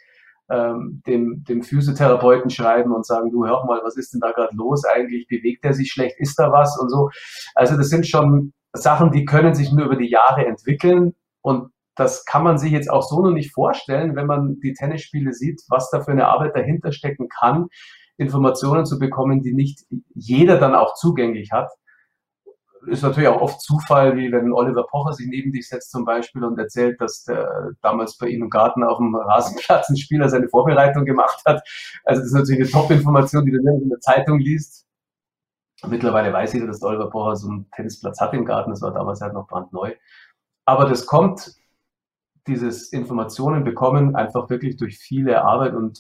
dem Physiotherapeuten schreiben und sagen, du hör mal, was ist denn da gerade los eigentlich? Bewegt der sich schlecht? Ist da was? Und so. Also das sind schon Sachen, die können sich nur über die Jahre entwickeln und das kann man sich jetzt auch so noch nicht vorstellen, wenn man die Tennisspiele sieht, was da für eine Arbeit dahinter stecken kann, Informationen zu bekommen, die nicht jeder dann auch zugänglich hat. Ist natürlich auch oft Zufall, wie wenn Oliver Pocher sich neben dich setzt zum Beispiel und erzählt, dass damals bei ihm im Garten auf dem Rasenplatz ein Spieler seine Vorbereitung gemacht hat. Also das ist natürlich eine Top-Information, die du in der Zeitung liest. Mittlerweile weiß jeder, dass der Oliver Pocher so einen Tennisplatz hat im Garten. Das war damals halt noch brandneu. Aber das kommt, dieses Informationen bekommen, einfach wirklich durch viele Arbeit und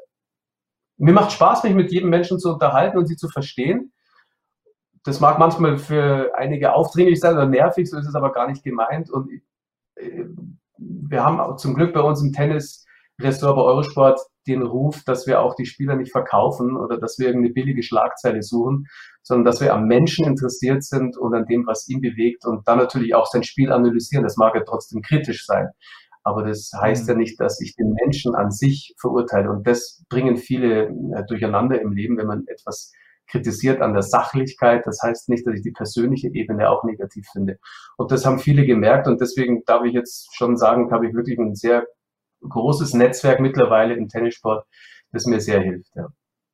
mir macht Spaß, mich mit jedem Menschen zu unterhalten und sie zu verstehen. Das mag manchmal für einige aufdringlich sein oder nervig, so ist es aber gar nicht gemeint. Und wir haben auch zum Glück bei uns im Tennis-Ressort bei Eurosport den Ruf, dass wir auch die Spieler nicht verkaufen oder dass wir irgendeine billige Schlagzeile suchen, sondern dass wir am Menschen interessiert sind und an dem, was ihn bewegt und dann natürlich auch sein Spiel analysieren. Das mag ja trotzdem kritisch sein. Aber das heißt ja nicht, dass ich den Menschen an sich verurteile. Und das bringen viele durcheinander im Leben, wenn man etwas kritisiert an der Sachlichkeit. Das heißt nicht, dass ich die persönliche Ebene auch negativ finde. Und das haben viele gemerkt. Und deswegen darf ich jetzt schon sagen, habe ich wirklich ein sehr großes Netzwerk mittlerweile im Tennissport, das mir sehr hilft. Ja.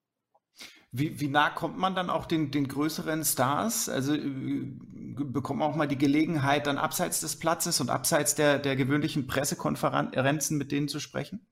Wie nah kommt man dann auch den größeren Stars? Also bekommt man auch mal die Gelegenheit, dann abseits des Platzes und abseits der gewöhnlichen Pressekonferenzen mit denen zu sprechen?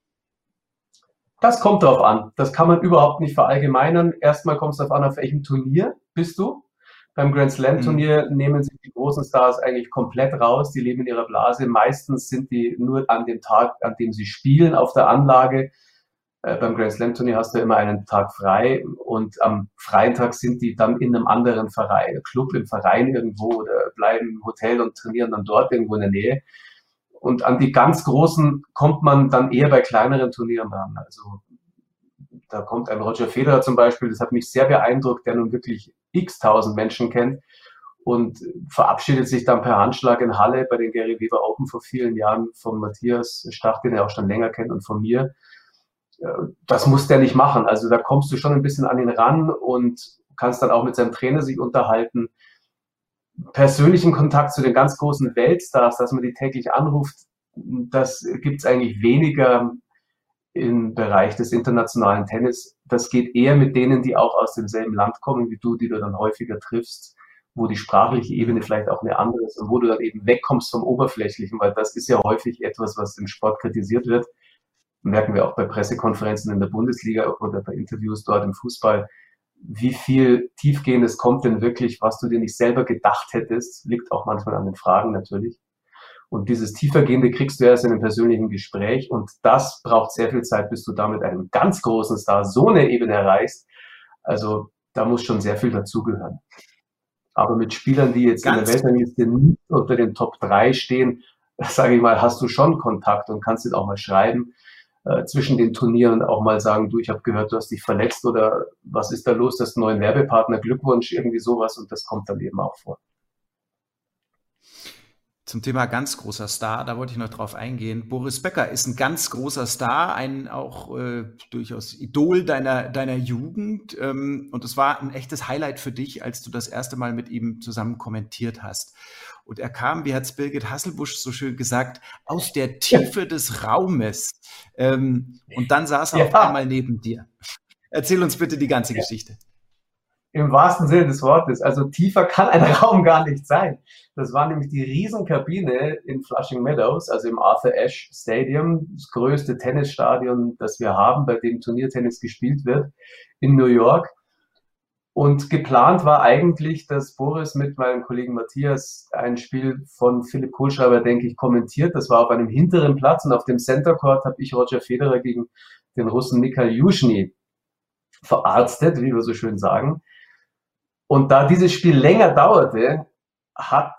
Das kommt drauf an. Das kann man überhaupt nicht verallgemeinern. Erstmal kommt es darauf an, auf welchem Turnier bist du. Beim Grand Slam Turnier nehmen sich die großen Stars eigentlich komplett raus. Die leben in ihrer Blase. Meistens sind die nur an dem Tag, an dem sie spielen, auf der Anlage. Beim Grand Slam Turnier hast du immer einen Tag frei und am freien Tag sind die dann in einem anderen Verein, Club im Verein irgendwo oder bleiben im Hotel und trainieren dann dort irgendwo in der Nähe. Und an die ganz Großen kommt man dann eher bei kleineren Turnieren ran. Also da kommt ein Roger Federer zum Beispiel, das hat mich sehr beeindruckt, der nun wirklich x-tausend Menschen kennt und verabschiedet sich dann per Handschlag in Halle bei den Gary Weber Open vor vielen Jahren von Matthias Stach, den er auch schon länger kennt, und von mir. Das muss der nicht machen. Also da kommst du schon ein bisschen an ihn ran und kannst dann auch mit seinem Trainer sich unterhalten. Persönlichen Kontakt zu den ganz großen Weltstars, dass man die täglich anruft, das gibt es eigentlich weniger im Bereich des internationalen Tennis. Das geht eher mit denen, die auch aus demselben Land kommen wie du, die du dann häufiger triffst, wo die sprachliche Ebene vielleicht auch eine andere ist und wo du dann eben wegkommst vom Oberflächlichen, weil das ist ja häufig etwas, was im Sport kritisiert wird. Merken wir auch bei Pressekonferenzen in der Bundesliga oder bei Interviews dort im Fußball, wie viel Tiefgehendes kommt denn wirklich, was du dir nicht selber gedacht hättest, liegt auch manchmal an den Fragen natürlich. Und dieses Tiefergehende kriegst du erst in einem persönlichen Gespräch und das braucht sehr viel Zeit, bis du da mit einem ganz großen Star so eine Ebene erreichst. Also da muss schon sehr viel dazugehören. Aber mit Spielern, die jetzt in der Weltrangliste nicht unter den Top 3 stehen, sage ich mal, hast du schon Kontakt und kannst ihn auch mal schreiben zwischen den Turnieren, auch mal sagen, du, ich habe gehört, du hast dich verletzt oder was ist da los, das ist ein neuer Werbepartner, Glückwunsch, irgendwie sowas, und das kommt dann eben auch vor. Zum Thema ganz großer Star, da wollte ich noch drauf eingehen. Boris Becker ist ein ganz großer Star, ein auch durchaus Idol deiner Jugend. Und es war ein echtes Highlight für dich, als du das erste Mal mit ihm zusammen kommentiert hast. Und er kam, wie hat es Birgit Hasselbusch so schön gesagt, aus der Tiefe des Raumes. Und dann saß er auf einmal neben dir. Erzähl uns bitte die ganze Geschichte. Im wahrsten Sinne des Wortes. Also tiefer kann ein Raum gar nicht sein. Das war nämlich die Riesenkabine in Flushing Meadows, also im Arthur Ashe Stadium, das größte Tennisstadion, das wir haben, bei dem Turniertennis gespielt wird, in New York. Und geplant war eigentlich, dass Boris mit meinem Kollegen Matthias ein Spiel von Philipp Kohlschreiber, denke ich, kommentiert. Das war auf einem hinteren Platz und auf dem Center Court habe ich Roger Federer gegen den Russen Mikhail Yushny verarztet, wie wir so schön sagen. Und da dieses Spiel länger dauerte, hat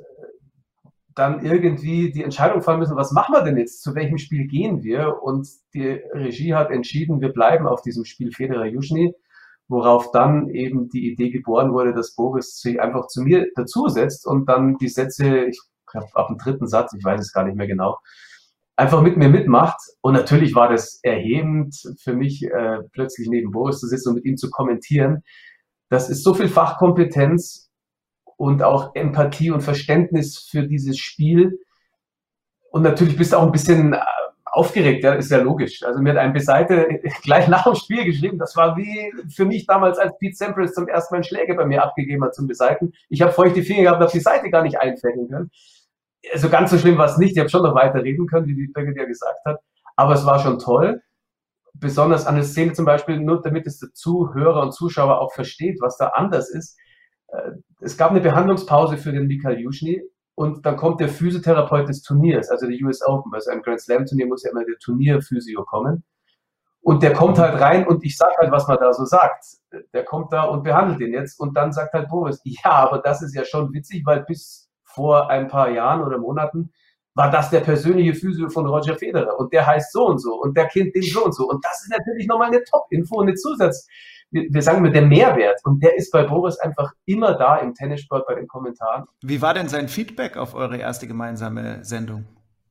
dann irgendwie die Entscheidung fallen müssen, was machen wir denn jetzt, zu welchem Spiel gehen wir? Und die Regie hat entschieden, wir bleiben auf diesem Spiel Federer-Yushny, worauf dann eben die Idee geboren wurde, dass Boris sich einfach zu mir dazusetzt und dann die Sätze, ich glaube ab dem 3. Satz, ich weiß es gar nicht mehr genau, einfach mit mir mitmacht. Und natürlich war das erhebend für mich, plötzlich neben Boris zu sitzen und mit ihm zu kommentieren. Das ist so viel Fachkompetenz und auch Empathie und Verständnis für dieses Spiel. Und natürlich bist du auch ein bisschen aufgeregt, ja, ist ja logisch. Also mir hat ein Beseite gleich nach dem Spiel geschrieben, das war wie für mich damals, als Pete Sampras zum ersten Mal einen Schläger bei mir abgegeben hat zum Beseiten. Ich habe feuchte Finger gehabt, habe die Seite gar nicht einfängen können. Also ganz so schlimm war es nicht. Ich habe schon noch weiter reden können, wie die Birgit ja gesagt hat. Aber es war schon toll. Besonders an der Szene zum Beispiel, nur damit es der Zuhörer und Zuschauer auch versteht, was da anders ist. Es gab eine Behandlungspause für den Mikhail Yushny und dann kommt der Physiotherapeut des Turniers, also der US Open. Bei so einem Grand Slam Turnier muss ja immer der Turnierphysio kommen. Und der kommt halt rein und ich sag halt, was man da so sagt. Der kommt da und behandelt den jetzt und dann sagt halt Boris, ja, aber das ist ja schon witzig, weil bis vor ein paar Jahren oder Monaten war das der persönliche Physio von Roger Federer und der heißt so und so und der kennt den so und so. Und das ist natürlich nochmal eine Top-Info, eine Zusatz. Wir sagen mit der Mehrwert und der ist bei Boris einfach immer da im Tennissport bei den Kommentaren. Wie war denn sein Feedback auf eure erste gemeinsame Sendung?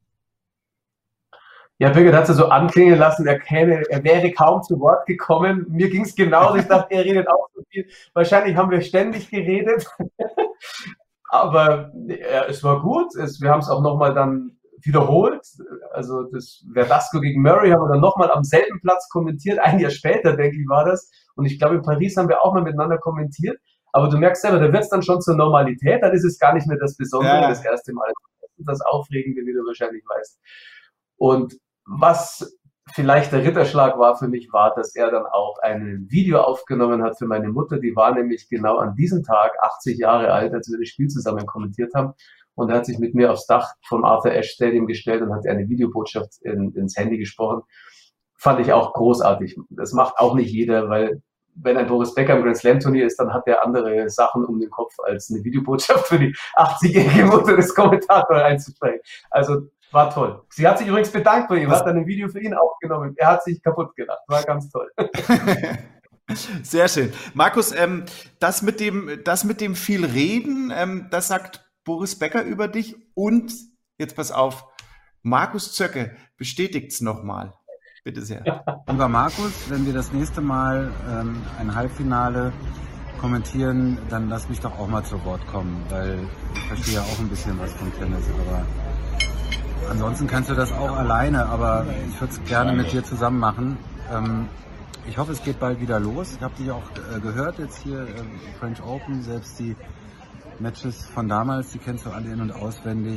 Ja, Birgit hat es so anklingen lassen, er wäre kaum zu Wort gekommen. Mir ging es genauso, ich dachte, er redet auch so viel. Wahrscheinlich haben wir ständig geredet. Aber ja, es war gut. Wir haben es auch nochmal dann wiederholt. Also das Verdasco gegen Murray haben wir dann nochmal am selben Platz kommentiert. Ein Jahr später, denke ich, war das. Und ich glaube, in Paris haben wir auch mal miteinander kommentiert. Aber du merkst selber, da wird es dann schon zur Normalität. Dann ist es gar nicht mehr das Besondere, ja. Das erste Mal. Das Aufregende, wie du wahrscheinlich weißt. Und was vielleicht der Ritterschlag war für mich, war, dass er dann auch ein Video aufgenommen hat für meine Mutter. Die war nämlich genau an diesem Tag 80 Jahre alt, als wir das Spiel zusammen kommentiert haben. Und er hat sich mit mir aufs Dach vom Arthur Ashe Stadium gestellt und hat eine Videobotschaft ins Handy gesprochen. Fand ich auch großartig. Das macht auch nicht jeder, weil wenn ein Boris Becker im Grand Slam Turnier ist, dann hat er andere Sachen um den Kopf, als eine Videobotschaft für die 80-jährige Mutter des Kommentators einzusprechen. Also war toll. Sie hat sich übrigens bedankt bei ihm, hat dann ein Video für ihn aufgenommen. Er hat sich kaputt gelacht. War ganz toll. Sehr schön. Markus, das mit dem viel Reden, das sagt Boris Becker über dich. Und, jetzt pass auf, Markus Zöcke bestätigt's nochmal. Bitte sehr. Lieber Markus, wenn wir das nächste Mal ein Halbfinale kommentieren, dann lass mich doch auch mal zu Wort kommen, weil ich verstehe ja auch ein bisschen was vom Tennis, aber ansonsten kannst du das auch alleine, aber ich würde es gerne mit dir zusammen machen. Ich hoffe, es geht bald wieder los. Ich habe dich auch gehört jetzt hier, French Open, selbst die Matches von damals, die kennst du alle in- und auswendig.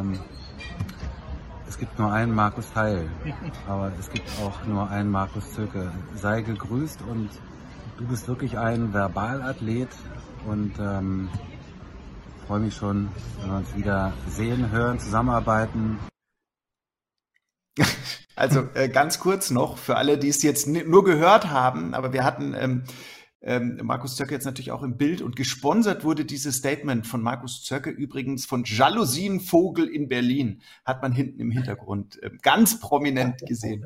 Es gibt nur einen Markus Theil, aber es gibt auch nur einen Markus Zöcke. Sei gegrüßt und du bist wirklich ein Verbalathlet und freue mich schon, wenn wir uns wieder sehen, hören, zusammenarbeiten. Also ganz kurz noch, für alle, die es jetzt nur gehört haben, aber wir hatten Markus Zöcke jetzt natürlich auch im Bild und gesponsert wurde dieses Statement von Markus Zöcke übrigens von Jalousienvogel in Berlin, hat man hinten im Hintergrund ganz prominent gesehen.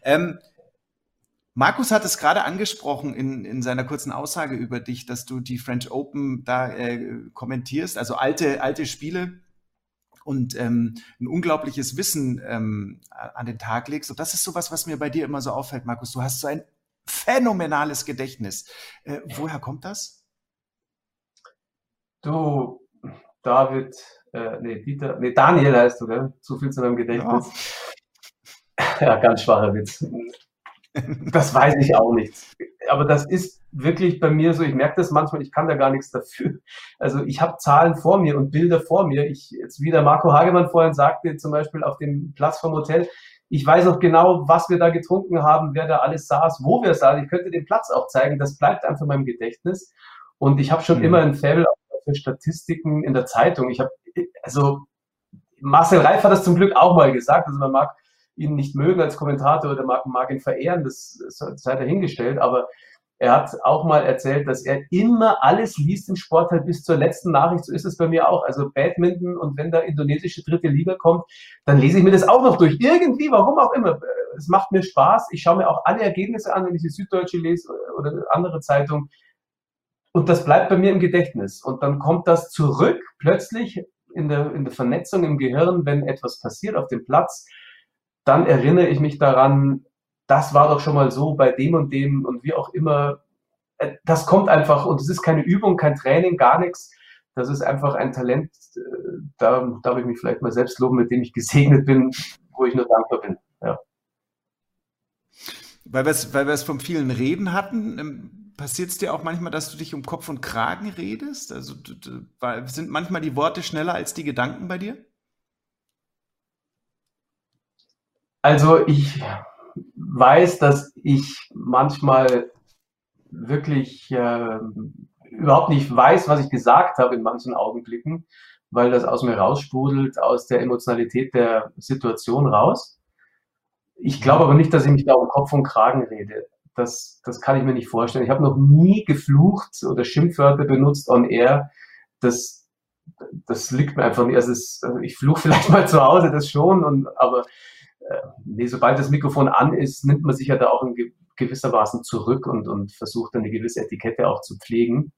Markus hat es gerade angesprochen in seiner kurzen Aussage über dich, dass du die French Open da kommentierst, also alte Spiele und ein unglaubliches Wissen an den Tag legst. Und das ist sowas, was mir bei dir immer so auffällt, Markus. Du hast so ein phänomenales Gedächtnis. Woher kommt das? Du, Daniel heißt du, gell? Zu viel zu meinem Gedächtnis. Ja, ganz schwacher Witz. Das weiß ich auch nicht. Aber das ist wirklich bei mir so, ich merke das manchmal, ich kann da gar nichts dafür. Also ich habe Zahlen vor mir und Bilder vor mir. Jetzt wie der Marco Hagemann vorhin sagte, zum Beispiel auf dem Platz vom Hotel, ich weiß auch genau, was wir da getrunken haben, wer da alles saß, wo wir saßen. Ich könnte den Platz auch zeigen. Das bleibt einfach in meinem Gedächtnis. Und ich habe schon immer ein Faible für Statistiken in der Zeitung. Marcel Reif hat das zum Glück auch mal gesagt. Also man mag ihn nicht mögen als Kommentator oder mag ihn verehren, das sei dahingestellt. Aber er hat auch mal erzählt, dass er immer alles liest im Sport halt bis zur letzten Nachricht. So ist es bei mir auch. Also Badminton und wenn da indonesische 3. Liga kommt, dann lese ich mir das auch noch durch. Irgendwie, warum auch immer. Es macht mir Spaß. Ich schaue mir auch alle Ergebnisse an, wenn ich die Süddeutsche lese oder andere Zeitung. Und das bleibt bei mir im Gedächtnis. Und dann kommt das zurück plötzlich in der Vernetzung im Gehirn, wenn etwas passiert auf dem Platz. Dann erinnere ich mich daran, das war doch schon mal so bei dem und wie auch immer. Das kommt einfach und es ist keine Übung, kein Training, gar nichts. Das ist einfach ein Talent, da darf ich mich vielleicht mal selbst loben, mit dem ich gesegnet bin, wo ich nur dankbar bin. Ja. Weil wir es vom vielen Reden hatten, passiert es dir auch manchmal, dass du dich um Kopf und Kragen redest? Also sind manchmal die Worte schneller als die Gedanken bei dir? Also ich weiß, dass ich manchmal wirklich überhaupt nicht weiß, was ich gesagt habe in manchen Augenblicken, weil das aus mir raussprudelt, aus der Emotionalität der Situation raus. Ich glaube aber nicht, dass ich mich da um Kopf und Kragen rede. Das kann ich mir nicht vorstellen. Ich habe noch nie geflucht oder Schimpfwörter benutzt on air. Das liegt mir einfach nicht. Also ich fluche vielleicht mal zu Hause, das schon, aber sobald das Mikrofon an ist, nimmt man sich ja da auch in gewissermaßen zurück und versucht dann eine gewisse Etikette auch zu pflegen.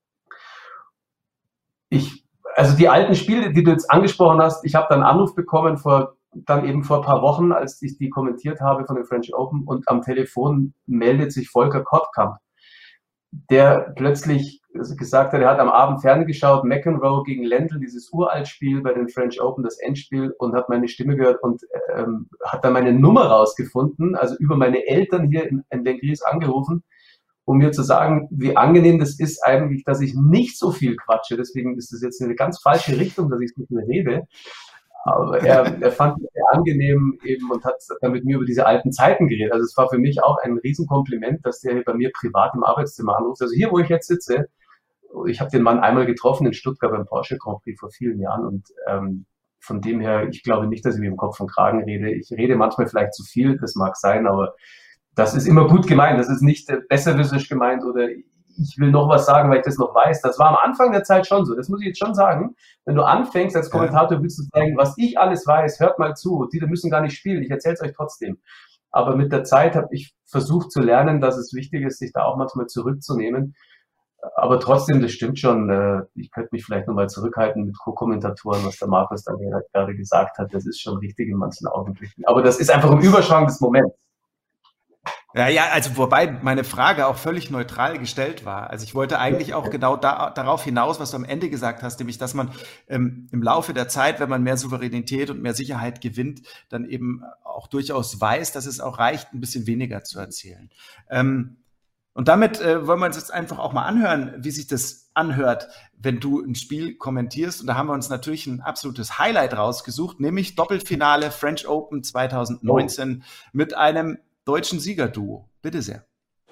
Also die alten Spiele, die du jetzt angesprochen hast, ich habe dann einen Anruf bekommen vor ein paar Wochen, als ich die kommentiert habe von den French Open und am Telefon meldet sich Volker Kottkamp, der plötzlich gesagt hat, er hat am Abend ferngeschaut, McEnroe gegen Lendl, dieses Uraltspiel bei den French Open, das Endspiel, und hat meine Stimme gehört und hat dann meine Nummer rausgefunden, also über meine Eltern hier in Lengries angerufen, um mir zu sagen, wie angenehm das ist eigentlich, dass ich nicht so viel quatsche. Deswegen ist das jetzt eine ganz falsche Richtung, dass ich nicht mehr rede. Aber er fand es sehr angenehm eben und hat dann mit mir über diese alten Zeiten geredet. Also es war für mich auch ein Riesenkompliment, dass der hier bei mir privat im Arbeitszimmer anruft. Also hier, wo ich jetzt sitze, ich habe den Mann einmal getroffen in Stuttgart beim Porsche Grand Prix vor vielen Jahren und von dem her, ich glaube nicht, dass ich mir im Kopf und Kragen rede. Ich rede manchmal vielleicht zu viel, das mag sein, aber das ist immer gut gemeint. Das ist nicht besserwisserisch gemeint oder ich will noch was sagen, weil ich das noch weiß. Das war am Anfang der Zeit schon so. Das muss ich jetzt schon sagen. Wenn du anfängst als Kommentator, willst du sagen, was ich alles weiß, hört mal zu. Die müssen gar nicht spielen. Ich erzähle es euch trotzdem. Aber mit der Zeit habe ich versucht zu lernen, dass es wichtig ist, sich da auch manchmal zurückzunehmen. Aber trotzdem, das stimmt schon. Ich könnte mich vielleicht nochmal zurückhalten mit Co-Kommentatoren, was der Markus dann gerade gesagt hat. Das ist schon richtig in manchen Augenblicken. Aber das ist einfach im Überschwang des Moments. Ja, also wobei meine Frage auch völlig neutral gestellt war. Also ich wollte eigentlich auch genau darauf hinaus, was du am Ende gesagt hast, nämlich, dass man im Laufe der Zeit, wenn man mehr Souveränität und mehr Sicherheit gewinnt, dann eben auch durchaus weiß, dass es auch reicht, ein bisschen weniger zu erzählen. Und damit wollen wir uns jetzt einfach auch mal anhören, wie sich das anhört, wenn du ein Spiel kommentierst. Und da haben wir uns natürlich ein absolutes Highlight rausgesucht, nämlich Doppelfinale French Open 2019 mit einem deutschen Siegerduo. Bitte sehr.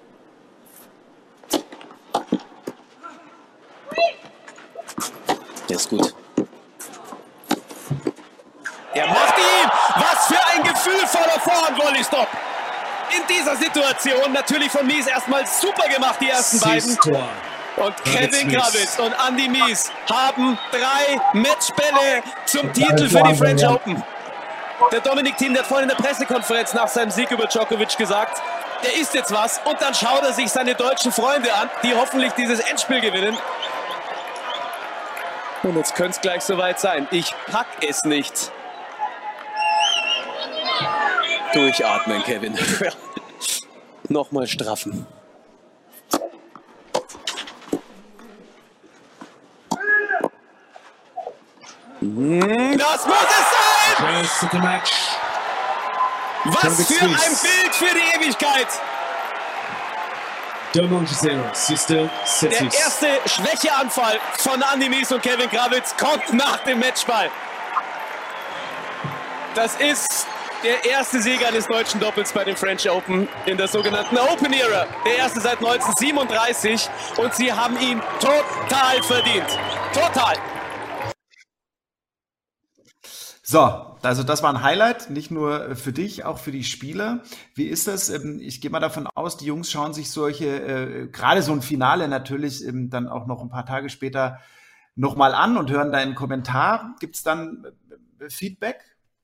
Der ist gut. Er macht ihn! Was für ein gefühlvoller Vorhand-Volley-Stop! in dieser Situation. Natürlich von Mies erstmal super gemacht, die ersten beiden. Und Kevin Gravitz und Andy Mies haben 3 Matchbälle zum Titel für die French Open. Der Dominic Thiem, der hat vorhin in der Pressekonferenz nach seinem Sieg über Djokovic gesagt, der ist jetzt was. Und dann schaut er sich seine deutschen Freunde an, die hoffentlich dieses Endspiel gewinnen. Und jetzt könnte es gleich soweit sein. Ich pack es nicht. Durchatmen, Kevin. Nochmal straffen. Das muss es sein! Was für ein Bild für die Ewigkeit! Der erste Schwächeanfall von Andy Mies und Kevin Gravitz kommt nach dem Matchball. Das ist der erste Sieger eines deutschen Doppels bei den French Open in der sogenannten Open Era. Der erste seit 1937 und sie haben ihn total verdient. Total. So, also das war ein Highlight, nicht nur für dich, auch für die Spieler. Wie ist das? Ich gehe mal davon aus, die Jungs schauen sich solche, gerade so ein Finale natürlich dann auch noch ein paar Tage später nochmal an und hören deinen Kommentar. Gibt es dann Feedback?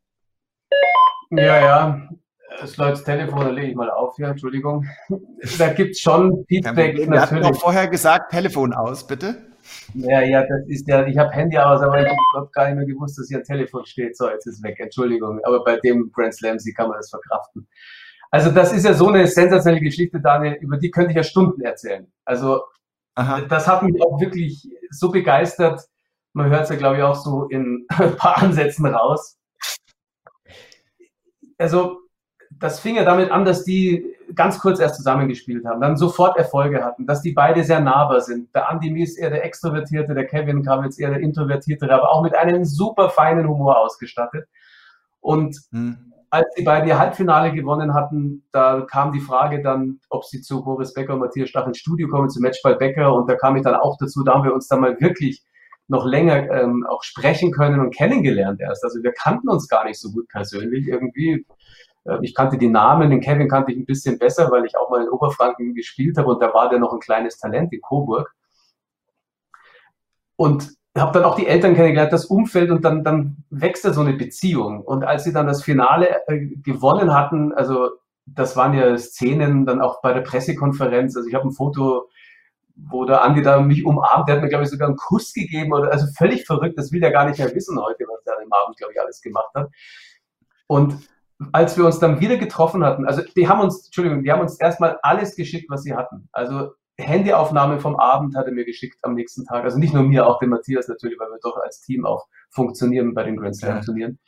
Ja. Das läuft das Telefon, da lege ich mal auf hier, Entschuldigung. Da gibt es schon Feedback. Wir hatten auch vorher gesagt, Telefon aus, bitte. Ja, das ist ja, ich habe Handy aus, aber ich habe gar nicht mehr gewusst, dass hier ein Telefon steht. So, jetzt ist es weg, Entschuldigung. Aber bei dem Grand Slam Sieg kann man das verkraften. Also das ist ja so eine sensationelle Geschichte, Daniel, über die könnte ich ja Stunden erzählen. Also das hat mich auch wirklich so begeistert. Man hört es ja, glaube ich, auch so in ein paar Ansätzen raus. Also das fing ja damit an, dass die ganz kurz erst zusammengespielt haben, dann sofort Erfolge hatten, dass die beide sehr nahbar sind. Der Andy Mies eher der Extrovertierte, der Kevin Gravitz eher der Introvertierte, aber auch mit einem super feinen Humor ausgestattet. Und als die beiden ihr Halbfinale gewonnen hatten, da kam die Frage dann, ob sie zu Boris Becker und Matthias Stach ins Studio kommen, zu Matchball Becker. Und da kam ich dann auch dazu, da haben wir uns dann mal wirklich noch länger auch sprechen können und kennengelernt erst. Also wir kannten uns gar nicht so gut persönlich irgendwie. Ich kannte die Namen, den Kevin kannte ich ein bisschen besser, weil ich auch mal in Oberfranken gespielt habe und da war der noch ein kleines Talent in Coburg. Und habe dann auch die Eltern kennengelernt, das Umfeld und dann wächst da so eine Beziehung. Und als sie dann das Finale gewonnen hatten, also das waren ja Szenen dann auch bei der Pressekonferenz, also ich habe ein Foto, wo der Andi da mich umarmt, der hat mir, glaube ich, sogar einen Kuss gegeben, oder also völlig verrückt, das will der gar nicht mehr wissen heute, was der an dem Abend, glaube ich, alles gemacht hat. Und als wir uns dann wieder getroffen hatten, also die haben uns erstmal alles geschickt, was sie hatten. Also Handyaufnahme vom Abend hat er mir geschickt am nächsten Tag. Also nicht nur mir, auch dem Matthias natürlich, weil wir doch als Team auch funktionieren bei den Grand Slam Turnieren.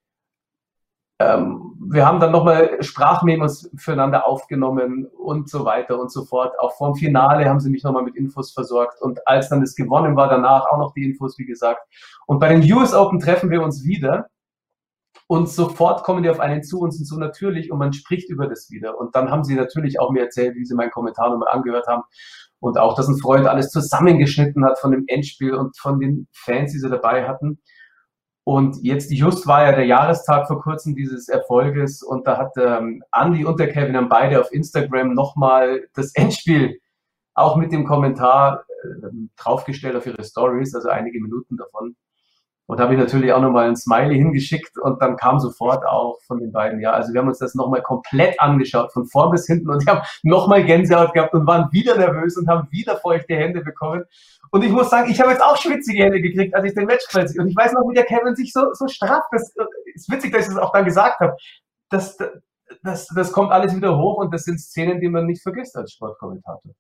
Wir haben dann nochmal Sprachmemos füreinander aufgenommen und so weiter und so fort. Auch vorm Finale haben sie mich nochmal mit Infos versorgt. Und als dann das gewonnen war, danach auch noch die Infos, wie gesagt. Und bei den US Open treffen wir uns wieder. Und sofort kommen die auf einen zu und sind so natürlich und man spricht über das wieder. Und dann haben sie natürlich auch mir erzählt, wie sie meinen Kommentar nochmal angehört haben. Und auch, dass ein Freund alles zusammengeschnitten hat von dem Endspiel und von den Fans, die sie dabei hatten. Und jetzt just war ja der Jahrestag vor kurzem dieses Erfolges. Und da hat Andi und der Kevin haben beide auf Instagram nochmal das Endspiel auch mit dem Kommentar draufgestellt auf ihre Stories, also einige Minuten davon. Und da habe ich natürlich auch nochmal ein Smiley hingeschickt und dann kam sofort auch von den beiden, ja, also wir haben uns das nochmal komplett angeschaut, von vorn bis hinten und die haben nochmal Gänsehaut gehabt und waren wieder nervös und haben wieder feuchte Hände bekommen. Und ich muss sagen, ich habe jetzt auch schwitzige Hände gekriegt, als ich den Matchball sehe. Und ich weiß noch, wie der Kevin sich so straff, das ist witzig, dass ich das auch dann gesagt habe. Das kommt alles wieder hoch und das sind Szenen, die man nicht vergisst als Sportkommentator.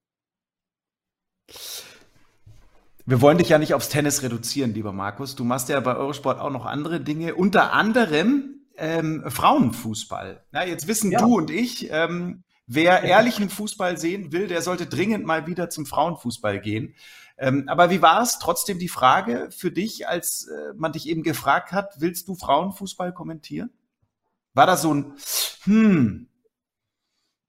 Wir wollen dich ja nicht aufs Tennis reduzieren, lieber Markus. Du machst ja bei Eurosport auch noch andere Dinge, unter anderem Frauenfußball. Ja, jetzt wissen du und ich, wer ehrlichen Fußball sehen will, der sollte dringend mal wieder zum Frauenfußball gehen. Aber wie war es trotzdem die Frage für dich, als man dich eben gefragt hat, willst du Frauenfußball kommentieren? War das so ein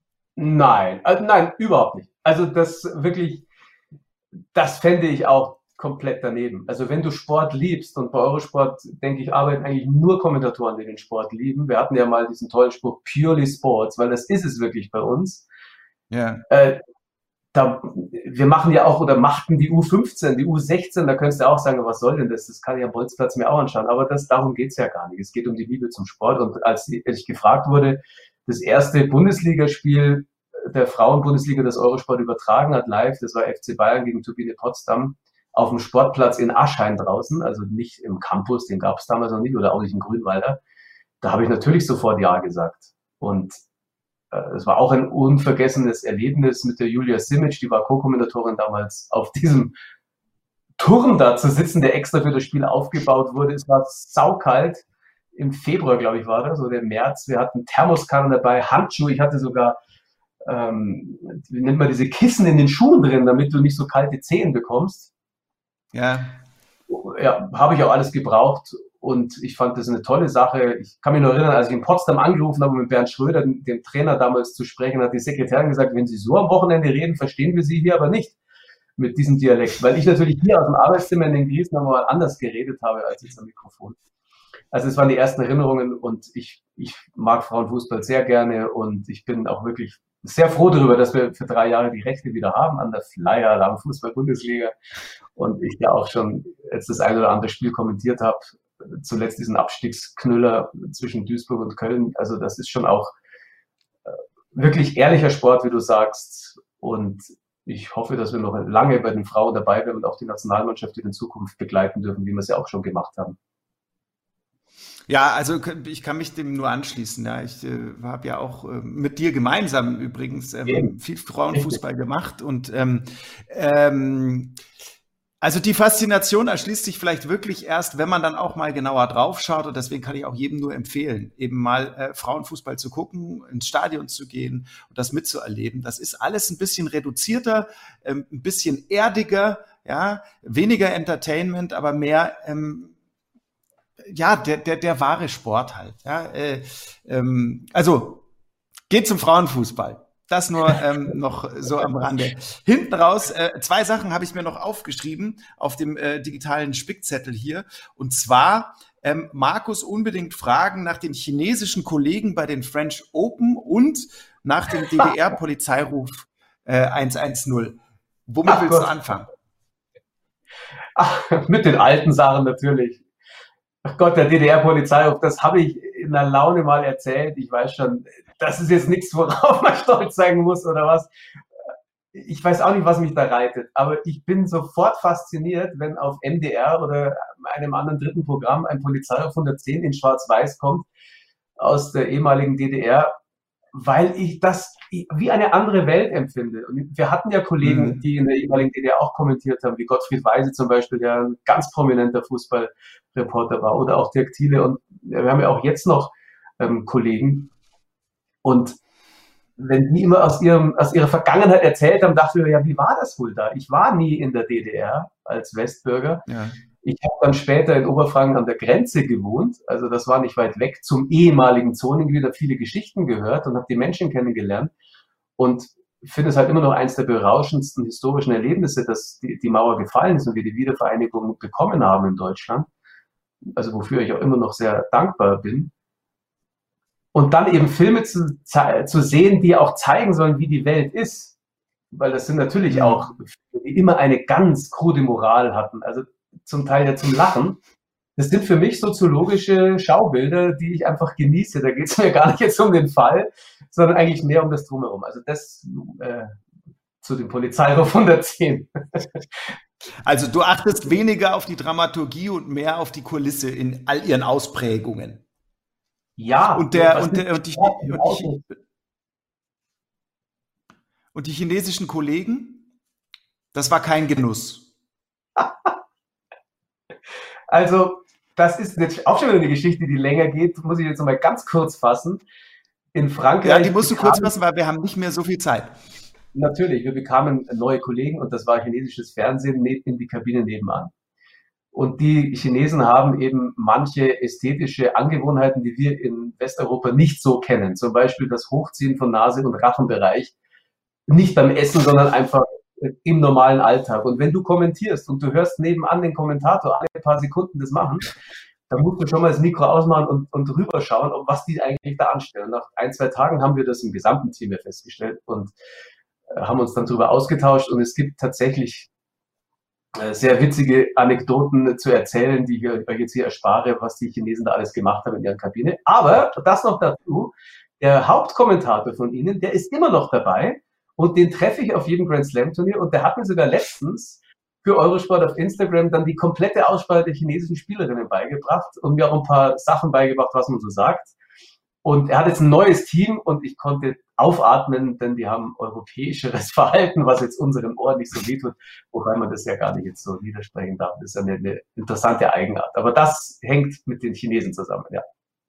Nein, nein, überhaupt nicht. Also das wirklich, das fände ich auch komplett daneben. Also wenn du Sport liebst, und bei Eurosport, denke ich, arbeiten eigentlich nur Kommentatoren, die den Sport lieben. Wir hatten ja mal diesen tollen Spruch, purely sports, weil das ist es wirklich bei uns. Ja. Wir machen ja auch oder machten die U15, die U16, da könntest du auch sagen, was soll denn das? Das kann ich am Bolzplatz mir auch anschauen. Aber darum geht's ja gar nicht. Es geht um die Liebe zum Sport. Und als ich gefragt wurde, das erste Bundesligaspiel der Frauenbundesliga, das Eurosport übertragen hat live, das war FC Bayern gegen Turbine Potsdam auf dem Sportplatz in Aschheim draußen, also nicht im Campus, den gab es damals noch nicht, oder auch nicht in Grünwalder. Da habe ich natürlich sofort Ja gesagt. Und es war auch ein unvergessenes Erlebnis mit der Julia Simic, die war Co-Kommentatorin damals, auf diesem Turm da zu sitzen, der extra für das Spiel aufgebaut wurde. Es war saukalt. Im Februar, glaube ich, war das, oder im März. Wir hatten Thermoskanne dabei, Handschuhe. Ich hatte sogar, wie nennt man diese Kissen in den Schuhen drin, damit du nicht so kalte Zehen bekommst. Ja, habe ich auch alles gebraucht. Und ich fand das eine tolle Sache. Ich kann mich noch erinnern, als ich in Potsdam angerufen habe, mit Bernd Schröder, dem Trainer damals, zu sprechen, hat die Sekretärin gesagt, wenn Sie so am Wochenende reden, verstehen wir Sie hier aber nicht mit diesem Dialekt. Weil ich natürlich hier aus dem Arbeitszimmer in den Griesen mal anders geredet habe als jetzt am Mikrofon. Also es waren die ersten Erinnerungen und ich mag Frauenfußball sehr gerne und ich bin auch wirklich sehr froh darüber, dass wir für 3 Jahre die Rechte wieder haben an der Fußball-Bundesliga und ich ja auch schon jetzt das ein oder andere Spiel kommentiert habe. Zuletzt diesen Abstiegsknüller zwischen Duisburg und Köln. Also das ist schon auch wirklich ehrlicher Sport, wie du sagst. Und ich hoffe, dass wir noch lange bei den Frauen dabei bleiben und auch die Nationalmannschaft in Zukunft begleiten dürfen, wie wir es ja auch schon gemacht haben. Ja, also ich kann mich dem nur anschließen. Ja. Ich habe ja auch mit dir gemeinsam übrigens viel Frauenfußball gemacht und also die Faszination erschließt sich vielleicht wirklich erst, wenn man dann auch mal genauer draufschaut. Und deswegen kann ich auch jedem nur empfehlen, eben mal Frauenfußball zu gucken, ins Stadion zu gehen und das mitzuerleben. Das ist alles ein bisschen reduzierter, ein bisschen erdiger, ja, weniger Entertainment, aber mehr der wahre Sport halt. Ja, also geht zum Frauenfußball. Das nur noch so am Rande. Hinten raus, 2 Sachen habe ich mir noch aufgeschrieben auf dem digitalen Spickzettel hier. Und zwar Markus unbedingt fragen nach den chinesischen Kollegen bei den French Open und nach dem DDR-Polizeiruf 110. Womit willst du anfangen? Mit den alten Sachen natürlich. Ach Gott, der DDR-Polizeiruf, das habe ich in der Laune mal erzählt. Ich weiß schon, das ist jetzt nichts, worauf man stolz sein muss oder was. Ich weiß auch nicht, was mich da reitet, aber ich bin sofort fasziniert, wenn auf MDR oder einem anderen dritten Programm ein Polizeiruf 110 in Schwarz-Weiß kommt aus der ehemaligen DDR, weil ich das wie eine andere Welt empfinde. Und wir hatten ja Kollegen, die in der ehemaligen DDR auch kommentiert haben, wie Gottfried Weise zum Beispiel, der ein ganz prominenter Fußballreporter war, oder auch Dirk Thiele. Und wir haben ja auch jetzt noch Kollegen. Und wenn die immer aus ihrer Vergangenheit erzählt haben, dachte ich mir, ja, wie war das wohl da? Ich war nie in der DDR als Westbürger. Ja. Ich habe dann später in Oberfranken an der Grenze gewohnt, also das war nicht weit weg, zum ehemaligen Zonengebiet, habe viele Geschichten gehört und habe die Menschen kennengelernt und finde es halt immer noch eines der berauschendsten historischen Erlebnisse, dass die Mauer gefallen ist und wir die Wiedervereinigung bekommen haben in Deutschland, also wofür ich auch immer noch sehr dankbar bin. Und dann eben Filme zu sehen, die auch zeigen sollen, wie die Welt ist, weil das sind natürlich auch Filme, die immer eine ganz krude Moral hatten, also zum Teil ja zum Lachen. Das sind für mich soziologische Schaubilder, die ich einfach genieße. Da geht es mir gar nicht jetzt um den Fall, sondern eigentlich mehr um das Drumherum. Also das zu dem Polizeiruf 110. Also du achtest weniger auf die Dramaturgie und mehr auf die Kulisse in all ihren Ausprägungen. Ja. Und die chinesischen Kollegen, das war kein Genuss. Also, das ist jetzt auch schon wieder eine Geschichte, die länger geht, muss ich jetzt noch mal ganz kurz fassen. In Frankreich. Ja, die musst du kurz fassen, weil wir haben nicht mehr so viel Zeit. Natürlich, wir bekamen neue Kollegen und das war chinesisches Fernsehen in die Kabine nebenan. Und die Chinesen haben eben manche ästhetische Angewohnheiten, die wir in Westeuropa nicht so kennen. Zum Beispiel das Hochziehen von Nase- und Rachenbereich. Nicht beim Essen, sondern einfach im normalen Alltag. Und wenn du kommentierst und du hörst nebenan den Kommentator alle paar Sekunden das machen, dann musst du schon mal das Mikro ausmachen und rüberschauen, was die eigentlich da anstellen. Nach 1-2 Tagen haben wir das im gesamten Team festgestellt und haben uns dann darüber ausgetauscht. Und es gibt tatsächlich sehr witzige Anekdoten zu erzählen, die ich euch jetzt hier erspare, was die Chinesen da alles gemacht haben in ihrer Kabine. Aber das noch dazu, der Hauptkommentator von ihnen, der ist immer noch dabei und den treffe ich auf jedem Grand Slam Turnier und der hat mir sogar letztens für Eurosport auf Instagram dann die komplette Auswahl der chinesischen Spielerinnen beigebracht und mir auch ein paar Sachen beigebracht, was man so sagt. Und er hat jetzt ein neues Team und ich konnte aufatmen, denn die haben europäischeres Verhalten, was jetzt unseren Ohren nicht so wehtut, wobei man das ja gar nicht jetzt so niedersprechen darf. Das ist eine interessante Eigenart. Aber das hängt mit den Chinesen zusammen, ja.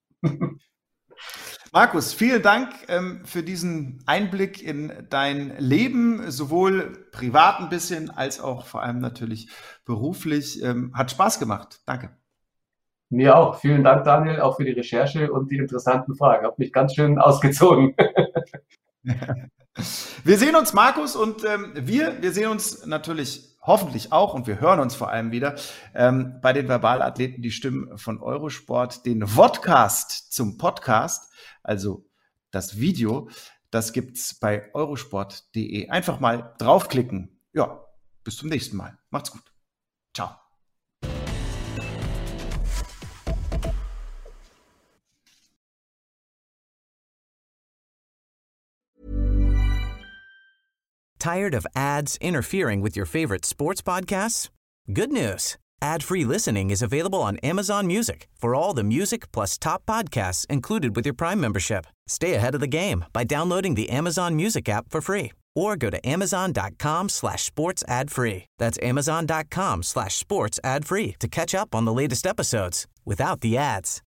Markus, vielen Dank für diesen Einblick in dein Leben, sowohl privat ein bisschen, als auch vor allem natürlich beruflich. Hat Spaß gemacht. Danke. Mir auch. Vielen Dank, Daniel, auch für die Recherche und die interessanten Fragen. Hat mich ganz schön ausgezogen. Wir sehen uns, Markus, und wir sehen uns natürlich hoffentlich auch und wir hören uns vor allem wieder bei den Verbalathleten, die Stimmen von Eurosport, den Vodcast zum Podcast, also das Video, das gibt's bei eurosport.de. Einfach mal draufklicken. Ja, bis zum nächsten Mal. Macht's gut. Ciao. Tired of ads interfering with your favorite sports podcasts? Good news. Ad-free listening is available on Amazon Music for all the music plus top podcasts included with your Prime membership. Stay ahead of the game by downloading the Amazon Music app for free or go to amazon.com/sports ad free. That's amazon.com/sports ad free to catch up on the latest episodes without the ads.